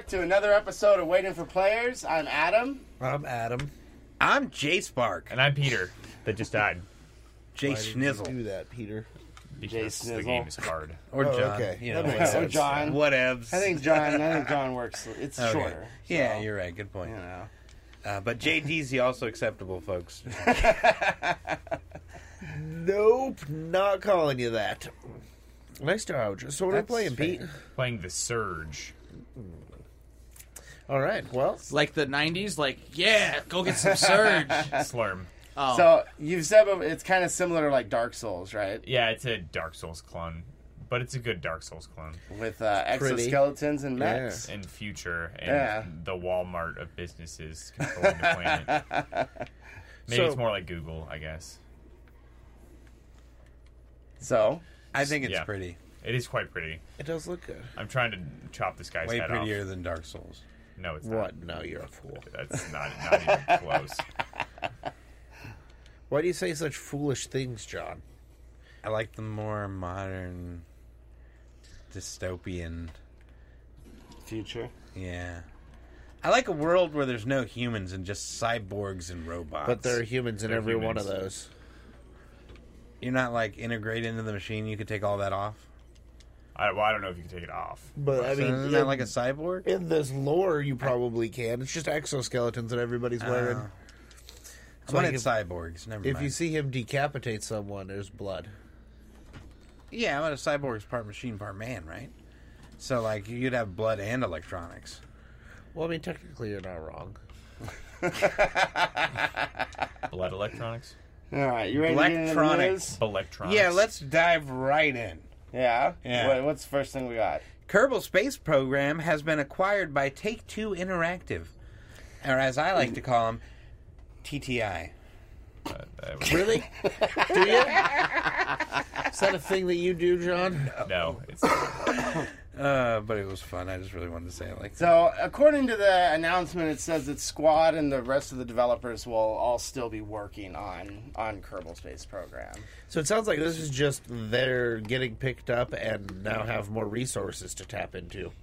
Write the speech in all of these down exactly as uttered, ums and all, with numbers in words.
back to another episode of Waiting for Players. I'm Adam. I'm Adam. I'm Jay Spark. And I'm Peter, that just died. Jay Why did you Schnizzle. do that, Peter? Because Jay the Snizzle. game is hard. Or Oh, John. okay. You know, That makes whatever. Or John. Whatevs. I think John. I think John works. It's Okay. shorter. Yeah, so, you're right. Good point. You know. Uh, but J D's also acceptable, folks. Nope, not calling you that. Nice dodge. So what are we That's playing, fair. Pete? Playing The Surge. All right, well, Like the nineties, like, yeah, go get some Surge. Slurm. Oh. So you've said it's kind of similar to like Dark Souls, right? Yeah, it's a Dark Souls clone. But it's a good Dark Souls clone. With uh, Pretty. exoskeletons and mechs. In future, and Yeah. the Walmart of businesses controlling the planet. Maybe So- it's more like Google, I guess. So I think it's Yeah. pretty. It is quite pretty. it does look good. I'm trying to chop this guy's Way head prettier off. than Dark Souls. No, it's What? No, you're a fool. not. That's not, not even close. Why do you say such foolish things, John? I like the more modern, dystopian. future. Yeah. I like a world where there's no humans and just cyborgs and robots. But there are humans in They're every one of humans. those. You're not like integrated into the machine. You could take all that off. I, well, I don't know if you can take it off. But I So mean, isn't that in, like a cyborg? in this lore, you probably can. It's just exoskeletons that everybody's wearing. Oh. So I wanted if- cyborgs. Never If mind. you see him decapitate someone, there's blood. Yeah, but a cyborg's part machine, part man, right? So, like, you'd have blood and electronics. Well, I mean, technically, you're not wrong. Blood electronics? All right, you ready to get into the Electronics. news? Electronics. Yeah, let's dive right in. Yeah. Yeah. What, what's the first thing we got? Kerbal Space Program has been acquired by Take-Two Interactive, or as I like to call them, T T I. Uh, that was- Really? Do you? Is that a thing that you do, John? no, it's Uh, but it was fun. I just really wanted to say it like that. So, according to the announcement, it says that Squad and the rest of the developers will all still be working on on Kerbal Space Program. So it sounds like this is just they're getting picked up and now have more resources to tap into.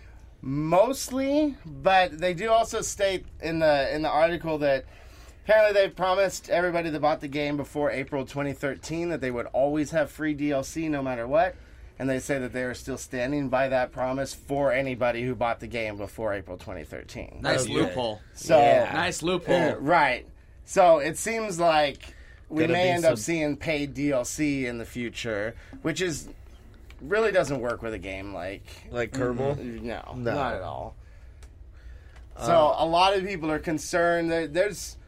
Mostly, but they do also state in the in the article that apparently they've promised everybody that bought the game before April twenty thirteen that they would always have free D L C no matter what. And they say that they are still standing by that promise for anybody who bought the game before April twenty thirteen. Nice Okay. loophole. So, Yeah. Nice loophole. uh, right. So it seems like we Gonna may be end up some- seeing paid D L C in the future, which is really doesn't work with a game like Like Kerbal? No, No. not at all. So a lot of people are concerned that there's.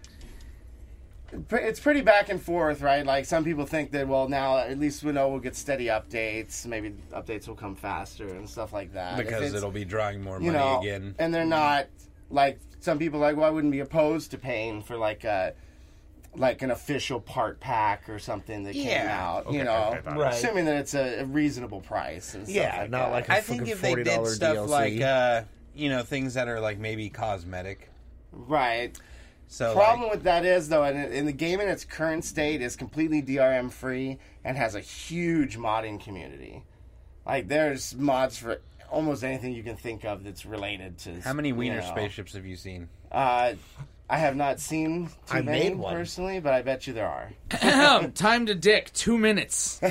It's pretty back and forth, right? Like some people think that, well, now at least we know we'll get steady updates. Maybe updates will come faster and stuff like that. If Because it's- it'll be drawing more you money know, again. and they're not like some people are like, well, I wouldn't be opposed to paying for like a like an official part pack or something that came Yeah. out. Okay, you know, okay, got it. Right. assuming that it's a, a reasonable price. And stuff Yeah, like not that. like a I think fucking if they forty did dollar stuff D L C. like, uh, you know, things that are like maybe cosmetic. right. So, Problem like, with that is though, in, in the game in its current state is completely D R M free and has a huge modding community. Like there's mods for almost anything you can think of that's related to. how many you Wiener know. spaceships have you seen? Uh, I have not seen too I many made one. personally, but I bet you there are. Time to dick, two minutes.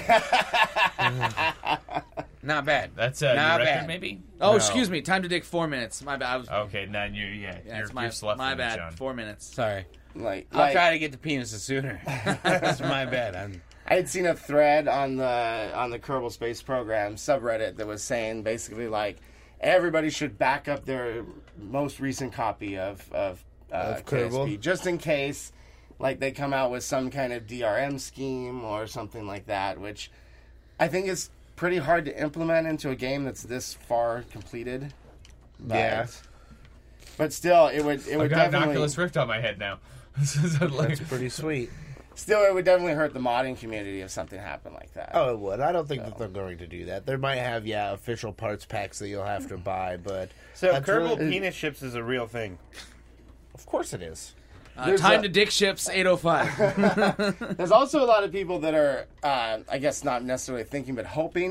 Not bad. that's a Not new record, bad. maybe. Oh, No. excuse me. Time to dick, four minutes. My bad. I was, Okay, now you yeah, yeah, you're, it's my, you're slept my with it, bad. John. Four minutes. Sorry. Like, I'll like try to get to penises sooner. That's my bad. I'm, I had seen a thread on the on the Kerbal Space Program subreddit that was saying basically like everybody should back up their most recent copy of of, uh, Of K S P Kerbal? just in case like they come out with some kind of D R M scheme or something like that, which I think is pretty hard to implement into a game that's this far completed. But, Yeah. but still, it would it I would got an definitely Oculus Rift on my head now. So, like- That's pretty sweet. still it would definitely hurt the modding community if something happened like that. Oh, it would. I don't think that they're going to do that. They might have, yeah, official parts packs that you'll have to buy, but so that's Kerbal really- penis ships is a real thing. of course it is. Uh, There's time a- to dick ships, eight oh five. There's also a lot of people that are, uh, I guess, not necessarily thinking, but hoping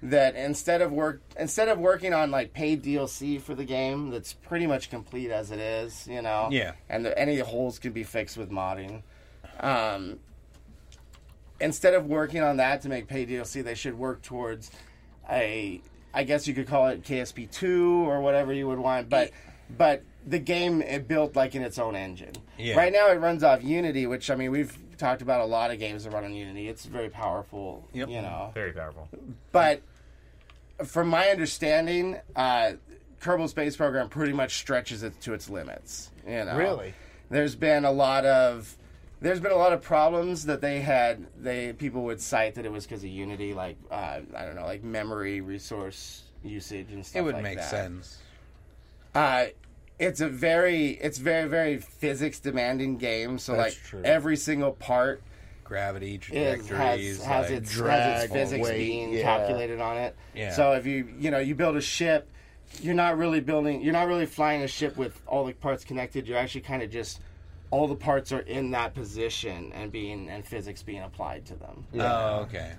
that instead of work instead of working on like paid D L C for the game that's pretty much complete as it is, you know. Yeah. And the, any holes can be fixed with modding. Um, instead of working on that to make paid D L C, they should work towards a, I guess you could call it K S P two or whatever you would want, but but the game it built like in its own engine. Yeah. Right now it runs off Unity, which I mean we've talked about a lot of games that run on Unity. It's very powerful, Yep. you know. Very powerful. But from my understanding, uh, Kerbal Space Program pretty much stretches it to its limits. You know, Really? There's been a lot of there's been a lot of problems that they had. They people would cite that it was because of Unity, like uh, I don't know, like memory resource usage and stuff. It would like make that. sense. Uh, it's a very it's very very physics demanding game. So That's like true. every single part Gravity, is, trajectories. has, has, like, its, drag, has its physics weight, being yeah. calculated on it. Yeah. So if you you know you build a ship, you're not really building you're not really flying a ship with all the parts connected. You're actually kind of just all the parts are in that position and being and physics being applied to them. Oh, okay.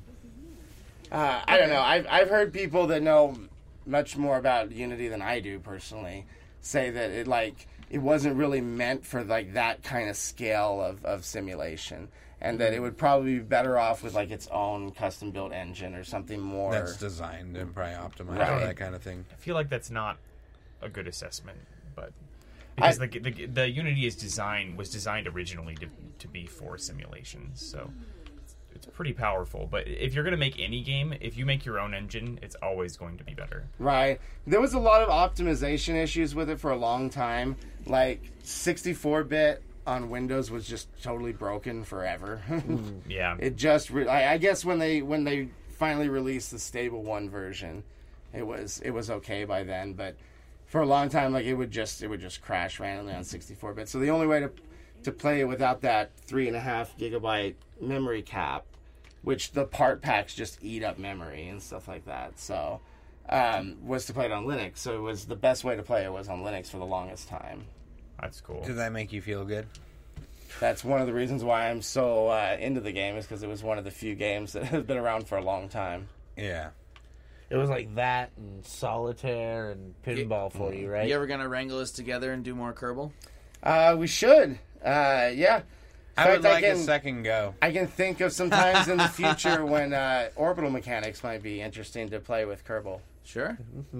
Uh, I don't know. I've I've heard people that know much more about Unity than I do personally say that it like it wasn't really meant for like that kind of scale of, of simulation, and that it would probably be better off with like its own custom built engine or something more. That's designed and probably optimized Right. for that kind of thing. I feel like that's not a good assessment, but because I- the, the the Unity is design was designed originally to to be for simulations, so it's, it's pretty powerful. But if you're going to make any game, if you make your own engine, it's always going to be better. Right. There was a lot of optimization issues with it for a long time. Like sixty-four bit on Windows was just totally broken forever. Yeah, It just, re- I, I guess, when they when they finally released the stable one version, it was it was okay by then. But for a long time, like it would just it would just crash randomly on sixty-four bit. So the only way to to play it without that three and a half gigabyte memory cap, which the part packs just eat up memory and stuff like that. So um, was to play it on Linux. So it was the best way to play it was on Linux for the longest time. that's cool. Did that make you feel good? That's one of the reasons why I'm so uh, into the game is because it was one of the few games that have been around for a long time. Yeah. It was like that and solitaire and pinball for you, right? You ever gonna wrangle us together and do more Kerbal? Uh, we should. Uh, yeah. In I fact, would like can, a second go. I can think of some times in the future when uh, orbital mechanics might be interesting to play with Kerbal. Sure.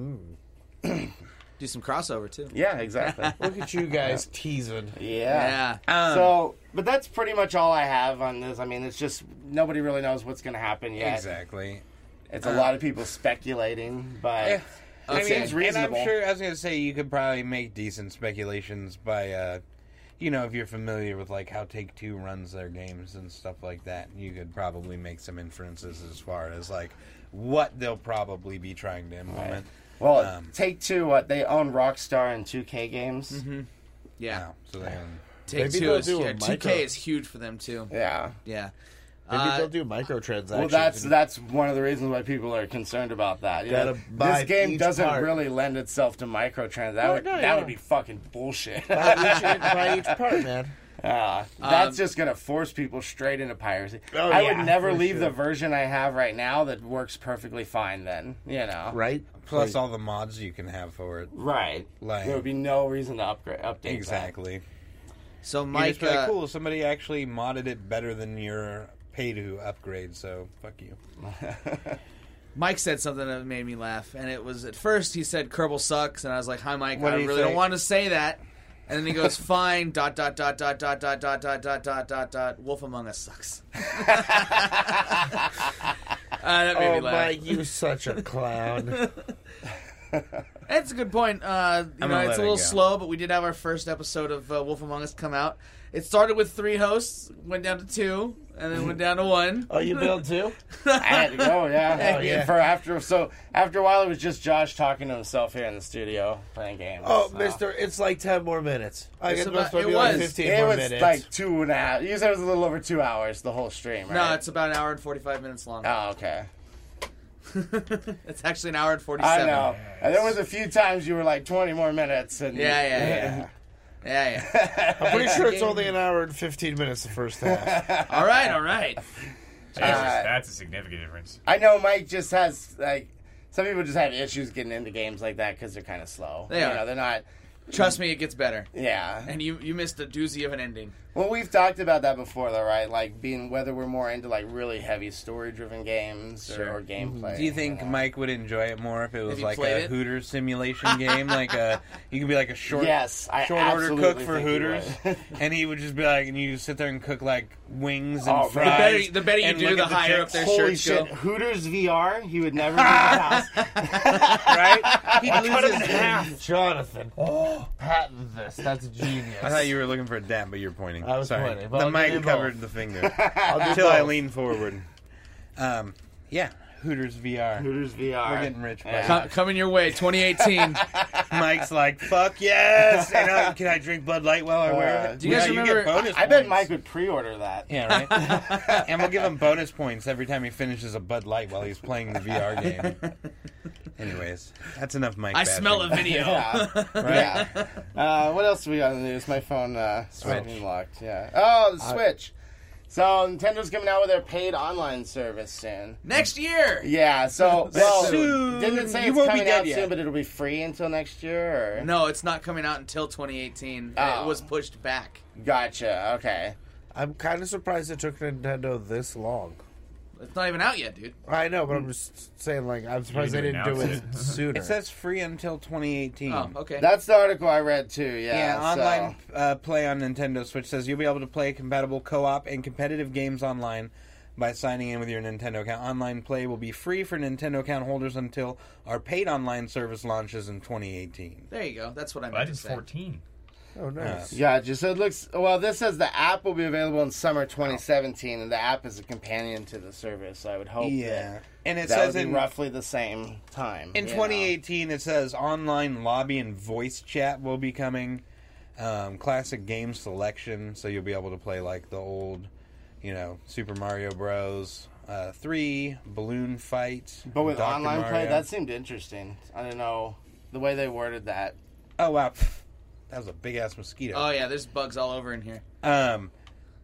Do some crossover too. Yeah, exactly. Look at you guys teasing. yeah. Yeah. Um, So, but that's pretty much all I have on this. I mean, it's just nobody really knows what's going to happen yet. Exactly. It's a lot of people speculating, but Yeah. it I seems mean, reasonable. and I'm sure I was going to say you could probably make decent speculations by, uh, you know, if you're familiar with like how Take Two runs their games and stuff like that, you could probably make some inferences as far as like what they'll probably be trying to implement. Well, Um, Take Two, what they own Rockstar and two K games. Mm-hmm. Yeah. Now, so they own, Take Maybe two they'll is do a yeah, two K micro- is huge for them too. Yeah. Yeah. Maybe Uh, they'll do microtransactions. Well, that's and- that's one of the reasons why people are concerned about that. You know, Gotta buy this game each doesn't part. really lend itself to microtransactions. That No, would no, that yeah. would be fucking bullshit. buy each, buy each part, man. Uh, that's Um, just gonna force people straight into piracy. Oh, I yeah, would never for leave sure. the version I have right now that works perfectly fine. Then you know, Right? plus all the mods you can have for it. right? Like- there would be no reason to upgrade, update. that. Exactly. So You Mike, just be like, uh, cool, somebody actually modded it better than your pay to upgrade, so fuck you. Mike said something that made me laugh, and it was at first he said Kerbal sucks, and I was like, "Hi, Mike. What I did he really say? don't want to say that." And then he goes, "Fine." Dot dot dot dot dot dot dot dot dot dot dot dot. Wolf Among Us sucks. uh, that made me Oh, laugh. Mike, you such a clown. That's a good point. Uh, you I'm know, gonna it's let a it little go. slow, but we did have our first episode of uh, Wolf Among Us come out. It started with three hosts, went down to two, and then went down to one. Oh, you build too? I had to go, yeah. Oh, yeah. For after, so after a while, it was just Josh talking to himself here in the studio playing games. Oh, so. mister, it's like ten more minutes. I It's guess about- it's supposed to it be like was. fifteen It more was minutes. like two and a half. You said it was a little over two hours, the whole stream, right? No, it's about an hour and forty-five minutes long. Oh, okay. It's actually an hour and I forty-seven. know. And there was a few times you were like twenty more minutes, and Yeah, yeah, yeah. Yeah, yeah. I'm pretty sure it's only an hour and fifteen minutes the first half. All right, all right. Jesus, Uh, that's a significant difference. I know Mike just has like some people just have issues getting into games like that because they're kind of slow. They you are. know, they're not. Trust me, it gets better. Yeah. And you you missed a doozy of an ending. Well, we've talked about that before, though, right? Like being whether we're more into like really heavy story-driven games or, Sure. or gameplay. Do you think you know? Mike would enjoy it more if it was he like played a it? Hooters simulation game? Like a you could be like a short Yes, I short order absolutely cook for think he Hooters, would. and he would just be like, and you just sit there and cook like wings and Oh, fries. the better- the better you and do, look the at higher chicks, up their Holy shirts shit, go. Hooters V R? He would never leave the house. right? He'd lose Cut him his in half, Jonathan. Oh, patent this. That's genius. I thought you were looking for a dab, but you're pointing. I was Sorry. pointing, but The I'll do mic both. covered the finger I'll do until I both. leaned forward. Um, yeah, Hooters V R. Hooters V R. We're getting rich. Yeah. buddy. Co- coming your way, twenty eighteen. Mike's like, fuck yes! And I, can I drink Bud Light while I wear Uh, it? do you guys Yeah, remember- get bonus I bet points. Mike would pre-order that. Yeah, right. And we'll give him bonus points every time he finishes a Bud Light while he's playing the V R game. Anyways, that's enough Mike. I bashing. smell a video. Yeah. Right? Yeah. Uh, what else do we got in the news? My phone uh, switch locked. Yeah. Oh, the Switch. So Nintendo's coming out with their paid online service soon. Next year. Yeah. So well, Soon. didn't it say You it's won't be coming dead out yet. soon, but it'll be free until next year? Or? No, it's not coming out until twenty eighteen. Oh. It was pushed back. Gotcha. Okay. I'm kind of surprised it took Nintendo this long. It's not even out yet, dude. I know, but I'm just saying, like, I'm surprised they need to didn't do it announce sooner. It says free until twenty eighteen. Oh, okay. That's the article I read too. Yeah. Yeah, so- online uh, play on Nintendo Switch says you'll be able to play compatible co-op and competitive games online by signing in with your Nintendo account. Online play will be free for Nintendo account holders until our paid online service launches in twenty eighteen. There you go. That's what I Well, meant that to is say. fourteen. Oh, nice. Gotcha. So it looks well. This says the app will be available in summer twenty seventeen, and the app is a companion to the service. So I would hope Yeah, that and it that says would be in roughly the same time. in you know. twenty eighteen it says online lobby and voice chat will be coming. Um, classic game selection, so you'll be able to play like the old, you know, Super Mario Bros. Uh, three, Balloon Fight, But with Doctor online play, Mario. that seemed interesting. I don't know the way they worded that. Oh wow, that was a big ass mosquito. Oh yeah, there's bugs all over in here. Um.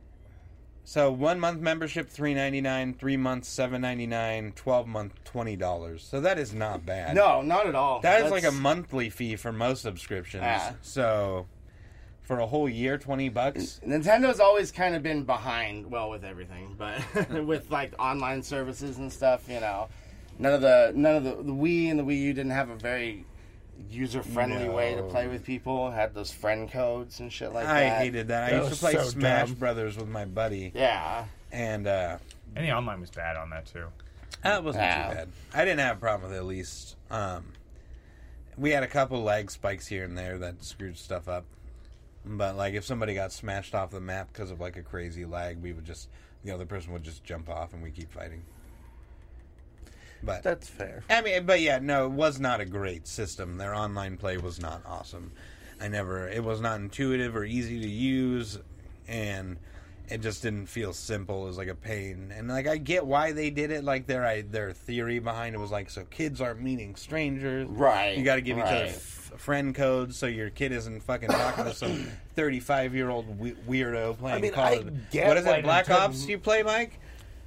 So one month membership three ninety nine, three months seven ninety nine, twelve month twenty dollars. So that is not bad. No, not at all. that is like a That's- monthly fee for most subscriptions. Yeah. So for a whole year, twenty bucks. Nintendo's always kind of been behind, well, with everything, but with like online services and stuff, you know, none of the none of the, the Wii and the Wii U didn't have a very user friendly way to No. play with people. Had those friend codes and shit like I that. hated that. I That used was to play so Smash dumb. Brothers with my buddy, Yeah. and uh, And the online was bad on that too. that wasn't Wow. too bad. I didn't have a problem with it. At least um, we had a couple lag spikes here and there that screwed stuff up. But like if somebody got smashed off the map because of like a crazy lag, we would just the other person would just jump off and we keep fighting. But That's fair. I mean, but yeah, no, it was not a great system. Their online play was not awesome. I never, it was not intuitive or easy to use, and it just didn't feel simple. It was like a pain. And like, I get why they did it. Like their I, their theory behind it was like, so kids aren't meeting strangers. Right. You got to give each other right. f- friend codes so your kid isn't fucking talking to some thirty-five year old we- weirdo playing I mean, Call I of get What is why it? Black Nintendo- Ops you play, Mike?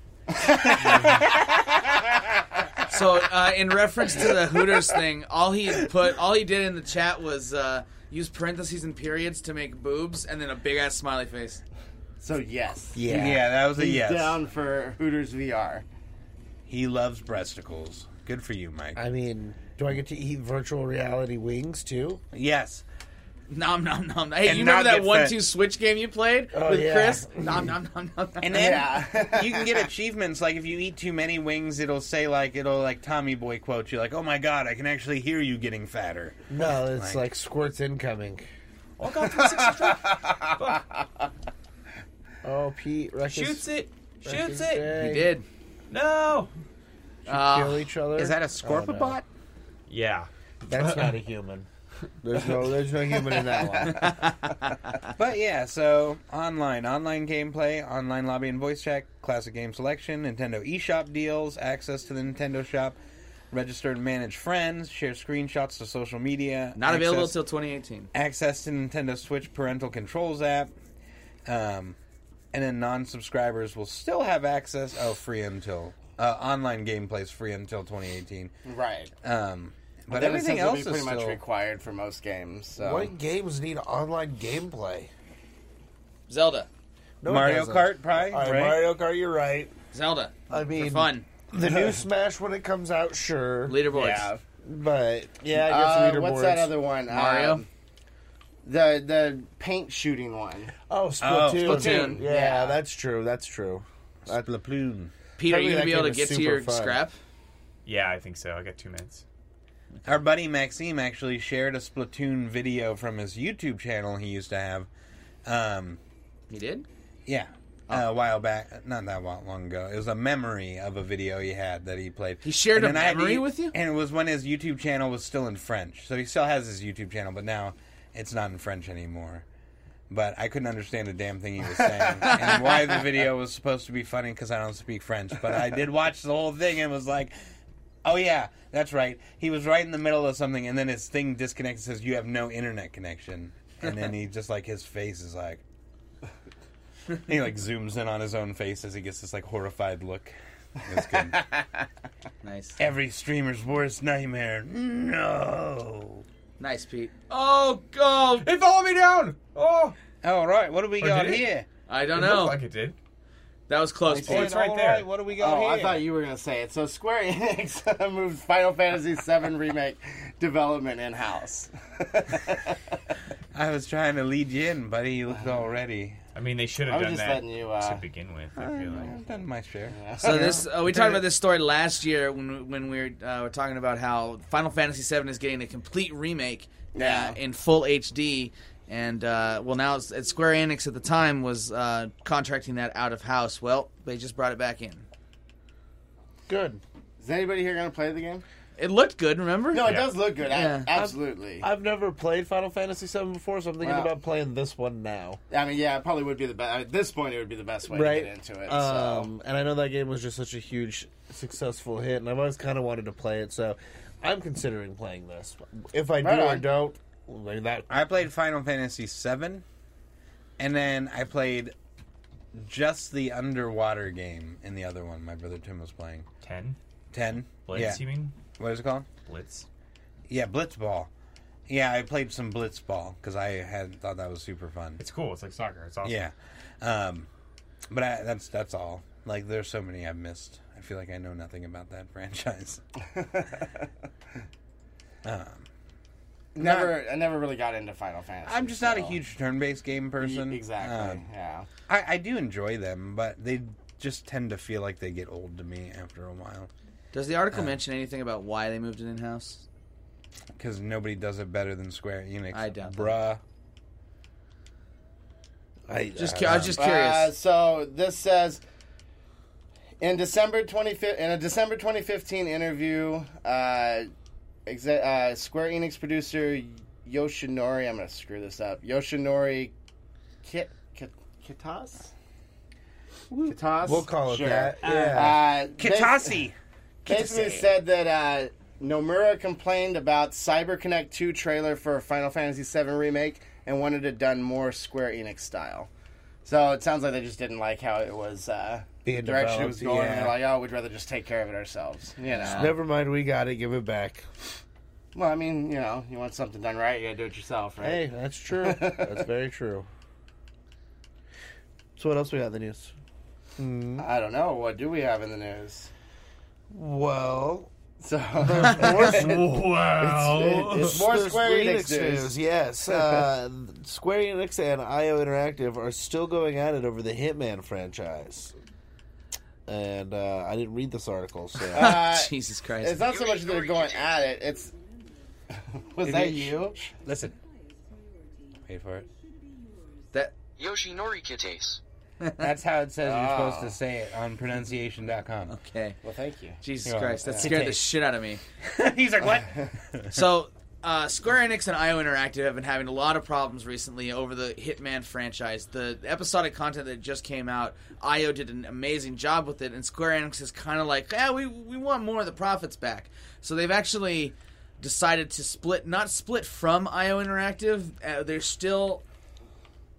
So, uh, in reference to the Hooters thing, all he put, all he did in the chat was uh, use parentheses and periods to make boobs, and then a big ass smiley face. So yes. Yeah. Yeah, that was a He's yes. down for Hooters V R. He loves breasticles. Good for you, Mike. I mean, do I get to eat virtual reality wings too? yes. Nom nom nom. Hey, And you not remember that get one fat. two Switch game you played Oh, with yeah. Chris? Nom nom nom nom. nom. And then Yeah. you can get achievements. Like if you eat too many wings, it'll say like it'll like Tommy Boy quote you like, "Oh my god, I can actually hear you getting fatter." No, it's Like- like, squirts incoming. Oh god, three sixty strike. Oh, Pete, Ruckus, Shoots it. Shoots Ruckus it. Day. You did. No. Uh, Kill each other. Is that a Oh, no. Scorpabot? Yeah. That's not a human. There's no, there's no human in that one. But yeah, so online, online gameplay, online lobby and voice chat, classic game selection, Nintendo eShop deals, access to the Nintendo Shop, register and manage friends, share screenshots to social media. Not available access- until twenty eighteen. access to Nintendo Switch parental controls app, um, and then non-subscribers will still have access. Oh, free until uh, online gameplay is free until twenty eighteen. Right. Um, but then everything it says it'll else be is pretty still much required for most games. So. What games need online gameplay? Zelda. No, it Mario doesn't. Kart, probably. All right, right? Mario Kart, you're right. Zelda. I mean, For fun. the new Smash when it comes out, sure. Leaderboards. Yeah. But, yeah, I guess Uh, leaderboards. what's that other one? Mario? Um, the the paint shooting one. Oh, Splatoon. Splatoon. Yeah, Yeah. that's true. That's true. Splatoon. Peter, are you Apparently going to that be able game to is get to super your fun. scrap? Yeah, I think so. I got two minutes. Our buddy Maxime actually shared a Splatoon video from his YouTube channel he used to have. Um, You did? yeah, uh, a while back. Not that while, long ago. It was a memory of a video he had that he played. He shared And a then I had to- memory with you? And it was when his YouTube channel was still in French. So he still has his YouTube channel, but now it's not in French anymore. But I couldn't understand a damn thing he was saying. And why the video was supposed to be funny because I don't speak French. But I did watch the whole thing and was like, oh yeah, that's right. He was right in the middle of something and then his thing disconnects and says, you have no internet connection. And then he just like, his face is like, he like zooms in on his own face as he gets this like horrified look. It's good. Nice. Every streamer's worst nightmare. No. Nice, Pete. Oh, go! It followed me down! Oh! All right, what do we Or got did it? here? I don't It know. looked like it did. That was close, Oh, Pete. it's right All there. what do we got Oh, here? I thought you were going to say it. So Square Enix moved Final Fantasy seven Remake development in-house. I was trying to lead you in, buddy. You looked all ready. I mean, they should I have was done just that letting you, uh, to begin with, I feel like. I've done my share. So this, uh, we talked about this story last year when we, when we were, uh, were talking about how Final Fantasy seven is getting a complete remake uh, Yeah. in full H D, and uh, well, now it's, it's Square Enix at the time was uh, contracting that out of house. Well, they just brought it back in. Good. Is anybody here going to play the game? It looked good, remember? No, it Yeah. does look good. Yeah. A- Absolutely. I've never played Final Fantasy seven before, so I'm thinking Wow. about playing this one now. I mean, yeah, it probably would be the best. At this point, it would be the best way Right. to get into it. so. Um, and I know that game was just such a huge, successful hit, and I've always kind of wanted to play it, so I'm considering playing this. If I do Right or on. don't, like that. I played Final Fantasy seven, and then I played just the underwater game in the other one my brother Tim was playing. ten? ten? Blitz, Yeah. you mean? What is it called? Blitz? Yeah, Blitzball. Yeah, I played some Blitzball because I had thought that was super fun. It's cool. It's like soccer. It's awesome. Yeah, um, but I, that's that's all. Like, there's so many I've missed. I feel like I know nothing about that franchise. um, never, I never really got into Final Fantasy. I'm just not a so- huge turn-based game person. Y- Exactly. Um, yeah. I, I do enjoy them, but they just tend to feel like they get old to me after a while Does the article mention anything about why they moved it in house? because nobody does it better than Square Enix. I doubt that. Bruh. I, Just, uh, cu- I was just curious. Uh, so this says in December twenty in a December twenty fifteen interview, uh, exe- uh, Square Enix producer Yoshinori, I'm going to screw this up. Yoshinori Kit Kit Kitas. Kitas. We'll call it Sure. that. Yeah. Uh, Kitase. basically Kitase. said that uh, Nomura complained about CyberConnect two trailer for Final Fantasy seven Remake and wanted it done more Square Enix style. So it sounds like they just didn't like how it was, uh, Being direction it was developed, going. yeah. And they're like, oh, we'd rather just take care of it ourselves. You know. Never mind, we got it. Give it back. Well, I mean, you know, you want something done right, you gotta do it yourself, right? Hey, that's true. That's very true. So what else we got in the news? I don't know. What do we have in the news? Well, So Wow. it's more the Square Enix news. Yes, uh, Square Enix and I O Interactive are still going at it over the Hitman franchise. And uh, I didn't read this article, so Uh, Jesus Christ. it's not so much that they're going at it. It's was that you? Listen. Wait for it. that Yoshinori Kites. That's how it says you're Ah. supposed to say it on pronunciation dot com. okay. Well, thank you. Jesus You're Christ, that welcome. scared the Yeah. shit out of me. He's like, what? So, uh, Square Enix and I O Interactive have been having a lot of problems recently over the Hitman franchise. The episodic content that just came out, I O did an amazing job with it, and Square Enix is kind of like, yeah, we we want more of the profits back. So they've actually decided to split, not split from I O Interactive. Uh, they're still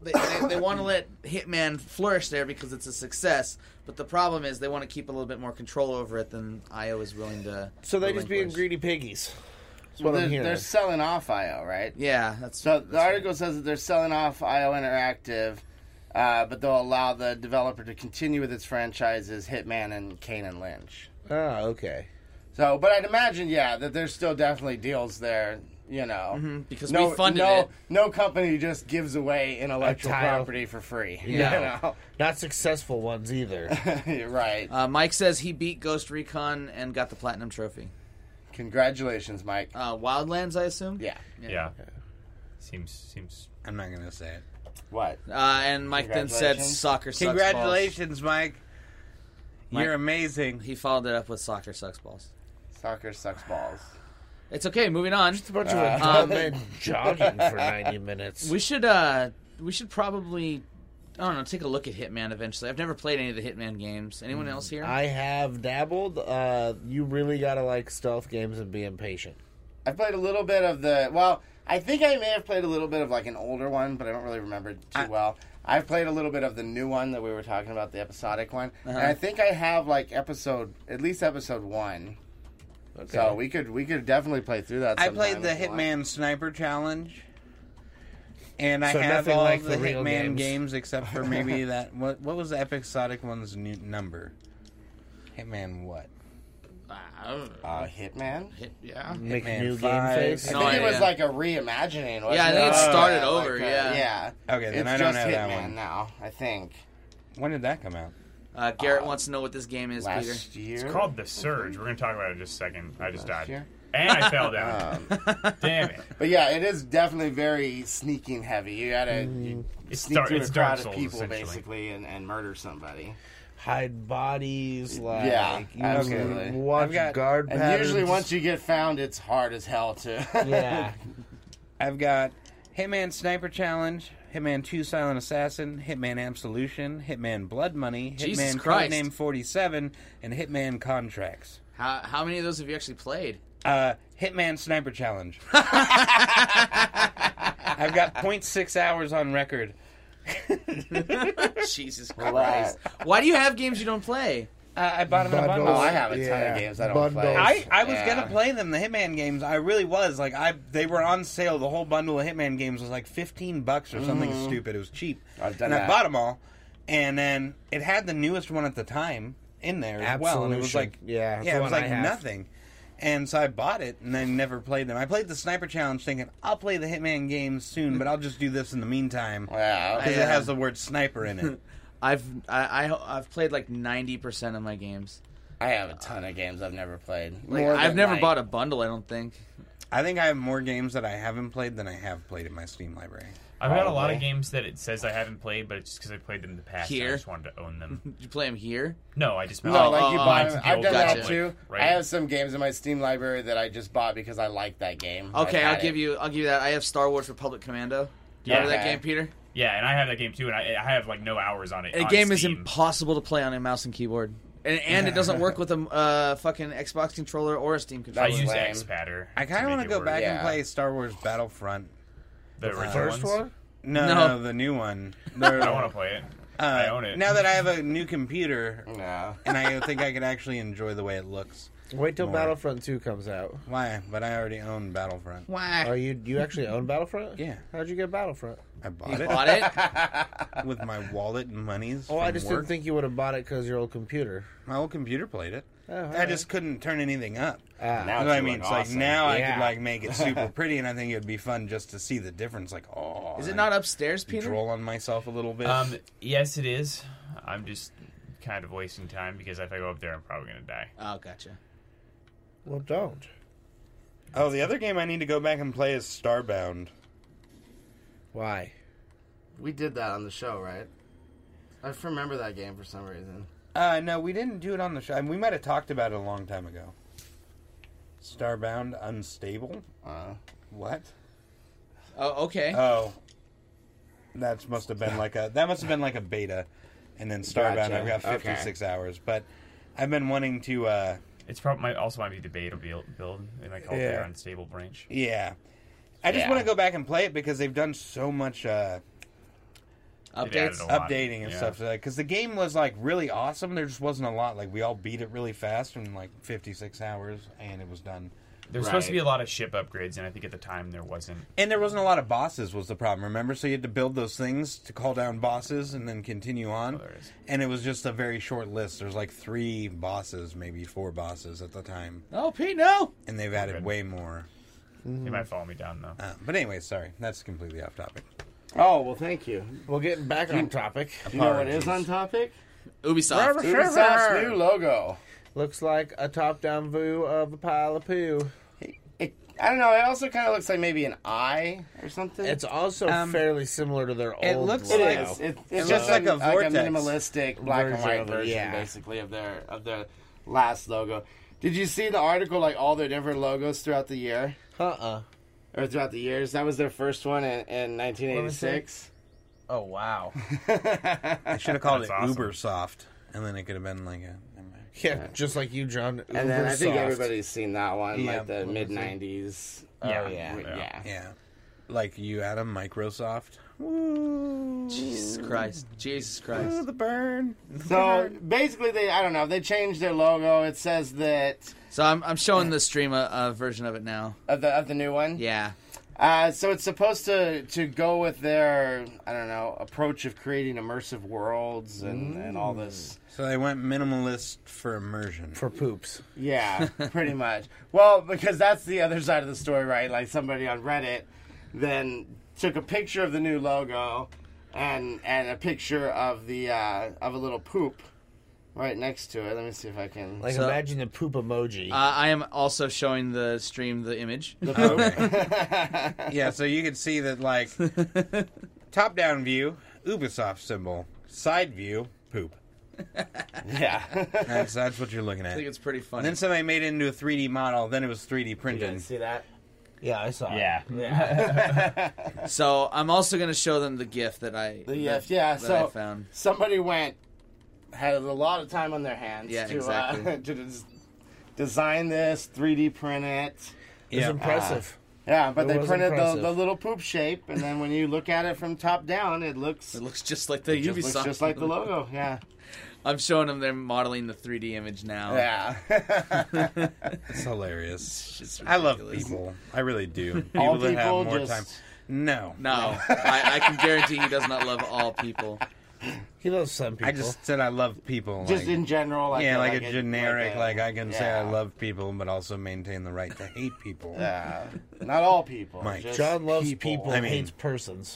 they, they, they want to let Hitman flourish there because it's a success. But the problem is they want to keep a little bit more control over it than I O is willing to. So they're just being relinquish. greedy piggies. That's Well, what I'm they're, hearing. they're selling off I O, right? Yeah, that's So the that's article says that they're selling off I O Interactive, uh, but they'll allow the developer to continue with its franchises, Hitman and Kane and Lynch. Oh, okay. So, but I'd imagine, yeah, that there's still definitely deals there. You know, Mhm, because no, we funded no, it. no company just gives away intellectual A title. property for free. Yeah. You know? Not successful ones either. You're right. Uh, Mike says he beat Ghost Recon and got the platinum trophy. Congratulations, Mike. Uh, Wildlands, I assume. Yeah. Yeah. Seems seems. I'm not gonna say it. What? Uh, and Mike then said Congratulations. soccer sucks Congratulations, Mike. Mike- You're amazing. balls. He followed it up with soccer sucks balls. Soccer sucks balls. It's okay. Moving on. It's a bunch of Uh, adult men jogging for ninety minutes. We should uh we should probably I don't know take a look at Hitman eventually. I've never played any of the Hitman games. Anyone else here? I have dabbled. Uh, you really gotta like stealth games and be impatient. I played a little bit of the. Well, I think I may have played a little bit of like an older one, but I don't really remember it too I- well. I've played a little bit of the new one that we were talking about, the episodic one, Uh-huh. and I think I have like episode, at least episode one. Okay. So we could we could definitely play through that. I sometime played the if you want. Hitman Sniper Challenge, and I So have nothing all like the the real Hitman games. games. except for maybe that. What what was the episodic one's new number? Hitman what? Uh, Hitman. Hit, yeah. Make Hitman new game five. face. I No, think it was yeah. like a reimagining. wasn't Yeah, I think it? it started Yeah, over, like a- yeah. yeah. Okay, then It's I don't just have that Hitman one. now. I think When did that come out? Uh, Garrett wants to know what this game is, Peter. last year. It's called The Surge. We're gonna talk about it in just a second. I just Last died. year? And I fell down. Um, Damn it. But yeah, it is definitely very sneaking heavy. You gotta you It's sneak Dark- through it's a crowd Dark of Souls, people essentially. basically and, and murder somebody. Hide bodies, like Yeah, you absolutely. watch I've got- guard And patterns. usually once you get found, it's hard as hell to. yeah, I've got Hitman Sniper Challenge, Hitman two Silent Assassin, Hitman Absolution, Hitman Blood Money, Jesus Hitman Christ. Codename forty-seven, and Hitman Contracts. How how many of those have you actually played? Uh, Hitman Sniper Challenge. I've got point six hours on record. Jesus Well, Christ! Why do you have games you don't play? Uh, I bought them in a Bundles. bundle. Oh, I have a ton Yeah. of games I don't Bundles. play. I, I was Yeah. gonna play them, the Hitman games. I really was. Like I, they were on sale. The whole bundle of Hitman games was like fifteen bucks or something stupid. It was cheap, I've done and I that. bought them all. And then it had the newest one at the time in there as well, and it was Absolution. like, Yeah, it's yeah, the it was one I like have. nothing. And so I bought it, and I never played them. I played the Sniper Challenge, thinking I'll play the Hitman games soon, but I'll just do this in the meantime Wow. because I, uh, it has the word sniper in it. I've I, I I've played like ninety percent of my games. I have a ton of games I've never played. Like, More I've than, never like- bought a bundle. I don't think. I think I have more games that I haven't played than I have played in my Steam library. I've got a lot Probably. of games that it says I haven't played, but it's just because I played them in the past. and Here? I just wanted to own them. Did you play them here? No, I just No, Oh, like you oh, bought oh, them. the I've old done that public, too. right? I have some games in my Steam library that I just bought because I like that game. Okay, I've had I'll give it. you I'll give you that. I have Star Wars Republic Commando. Yeah. Remember that Okay. game, Peter? Yeah, and I have that game too, and I, I have like no hours on it. A on game is Steam. impossible to play on a mouse and keyboard, and, and it doesn't work with a uh, fucking Xbox controller or a Steam I controller. That's use lame. Xpadder. I kind of want to go back and Yeah. play Star Wars Battlefront. The original first ones. one. No, No. no, the new one. I want to play it. Uh, I own it. Now that I have a new computer, No. and I think I could actually enjoy the way it looks. Wait till More. Battlefront two comes out. Why? But I already own Battlefront. Why? Are you? Do you actually own Battlefront? Yeah. How'd you get Battlefront? I bought You it bought it? with my wallet and monies. Oh, I from just work. didn't think you would have bought it because your old computer. My old computer played it. Oh, I alright. just couldn't turn anything up. Ah. Now You know it's what I doing mean? It's awesome. like now I Yeah. could like make it super pretty, and I think it would be fun just to see the difference. Like, oh, Is it I not upstairs, Peter? Droll on myself a little bit. Um, yes, it is. I'm just kind of wasting time because if I go up there, I'm probably gonna die. Oh, gotcha. Well, don't. oh, the other game I need to go back and play is Starbound. Why? We did that on the show, right? I remember that game for some reason. Uh, no, we didn't do it on the show. I mean, we might have talked about it a long time ago. Starbound Unstable? Uh, What? Oh, okay. Oh, that must have been like a that must have been like a beta, and then Starbound. Gotcha. I've got fifty-six hours, but I've been wanting to. Uh, It's probably might also might be the beta build. build. They might call it Yeah. their unstable branch. yeah, I just Yeah. want to go back and play it because they've done so much. Uh, It added Updates? a lot. updating and Yeah. stuff. Because the game was like really awesome. There just wasn't a lot. Like we all beat it really fast in like fifty-six hours, and it was done. There's supposed to Right. be a lot of ship upgrades, and I think at the time there wasn't. And there wasn't a lot of bosses was the problem, remember? So you had to build those things to call down bosses and then continue on. Oh, there is. And it was just a very short list. There's like three bosses, maybe four bosses at the time. Oh, Pete, no. And they've added Good. way more. They might follow me down though. Uh, but anyway, sorry. That's completely off topic. Oh, well, thank you. Well, getting back on topic. Do you know what is on topic? Ubisoft. Ubisoft's new logo. Looks like a top-down view of a pile of poo. It, I don't know. It also kind of looks like maybe an eye or something. It's also Um, fairly similar to their it old looks It logo. is. It, it's It just looks like, like a like a vortex minimalistic black and version white of it, version, yeah. basically, of their of their last logo. Did you see the article, like all their different logos throughout the year Uh-uh. or throughout the years? That was their first one in, in nineteen eighty-six. Oh, wow. I should have called That's it awesome. Ubersoft. And then it could have been like a... Yeah, just like you, John. And then I think Ubersoft. everybody's seen that one, Yeah, like the what was it? mid nineties. Yeah. Oh, yeah. yeah. Yeah. Yeah. Like you, Adam, Microsoft. Jesus Christ. Jesus Oh, Christ. the burn. So basically, they I don't know. They changed their logo. It says that So I'm, I'm showing the stream a, a version of it now. of the of the new one. Yeah. Uh, so it's supposed to, to go with their, I don't know, approach of creating immersive worlds and, and all this. So they went minimalist for immersion. For poops. Yeah, pretty much. Well, because that's the other side of the story, right? Like somebody on Reddit then took a picture of the new logo and and a picture of the uh, of a little poop right next to it. Let me see if I can. Like, So- imagine the poop emoji. Uh, I am also showing the stream the image. the poop. Yeah, so you can see that, like, top-down view, Ubisoft symbol. Side view, poop. Yeah. That's that's what you're looking I at. think it's pretty And funny. then somebody made it into a three D model. Then it was three D You printed. guys see that? yeah, I saw Yeah. it. So I'm also going to show them the GIF that I The that, GIF, yeah. that So I found. somebody went had a lot of time on their hands Yeah, to exactly. uh, to des- design this, three D print it. It's Yeah. impressive. Yeah, but It they was printed the, impressive. the little poop shape, and then when you look at it from top down, it looks It looks just like the it just, Ubisoft. looks just like the logo. Yeah, I'm showing them they're modeling the three D image now. yeah. It's hilarious. It's I love ridiculous. people. I really do. People All that have people more just- time. No. No, I, I can guarantee he does not love all people. He loves some people. I just said I love people. Just like, in general, like yeah, like, a a- generic, like, a- I can say I yeah. love people, but also maintain the right to hate people. Yeah, not all people. Mike. just John loves people, I and mean- hates persons.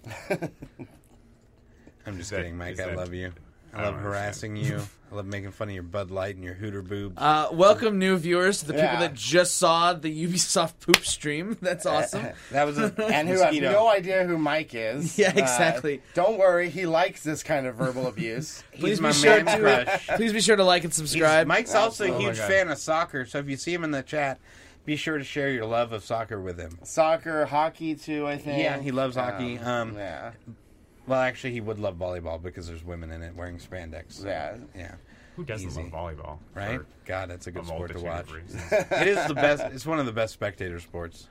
I'm just Is that- kidding, Mike. is I that- love you. I I love don't harassing you. I love making fun of your Bud Light and your Hooter boobs. Uh, welcome, new viewers, to the Yeah. people that just saw the Ubisoft poop stream. That's awesome. that was a And who have mosquito. no idea who Mike is. Yeah, Uh, exactly. don't worry, he likes this kind of verbal abuse. He's Please my be sure man to crush. please be sure to like and He's- subscribe. Mike's also a Absolutely. huge Oh my God. fan of soccer, so if you see him in the chat, be sure to share your love of soccer with him. Soccer, hockey too, I think. Yeah, he loves hockey. Um, yeah, Well, actually, he would love volleyball because there's women in it wearing spandex. yeah. Yeah. Who doesn't Easy. love volleyball? Right? For God, that's a a good sport to multitude watch. of reasons. It is the best. It's one of the best spectator sports.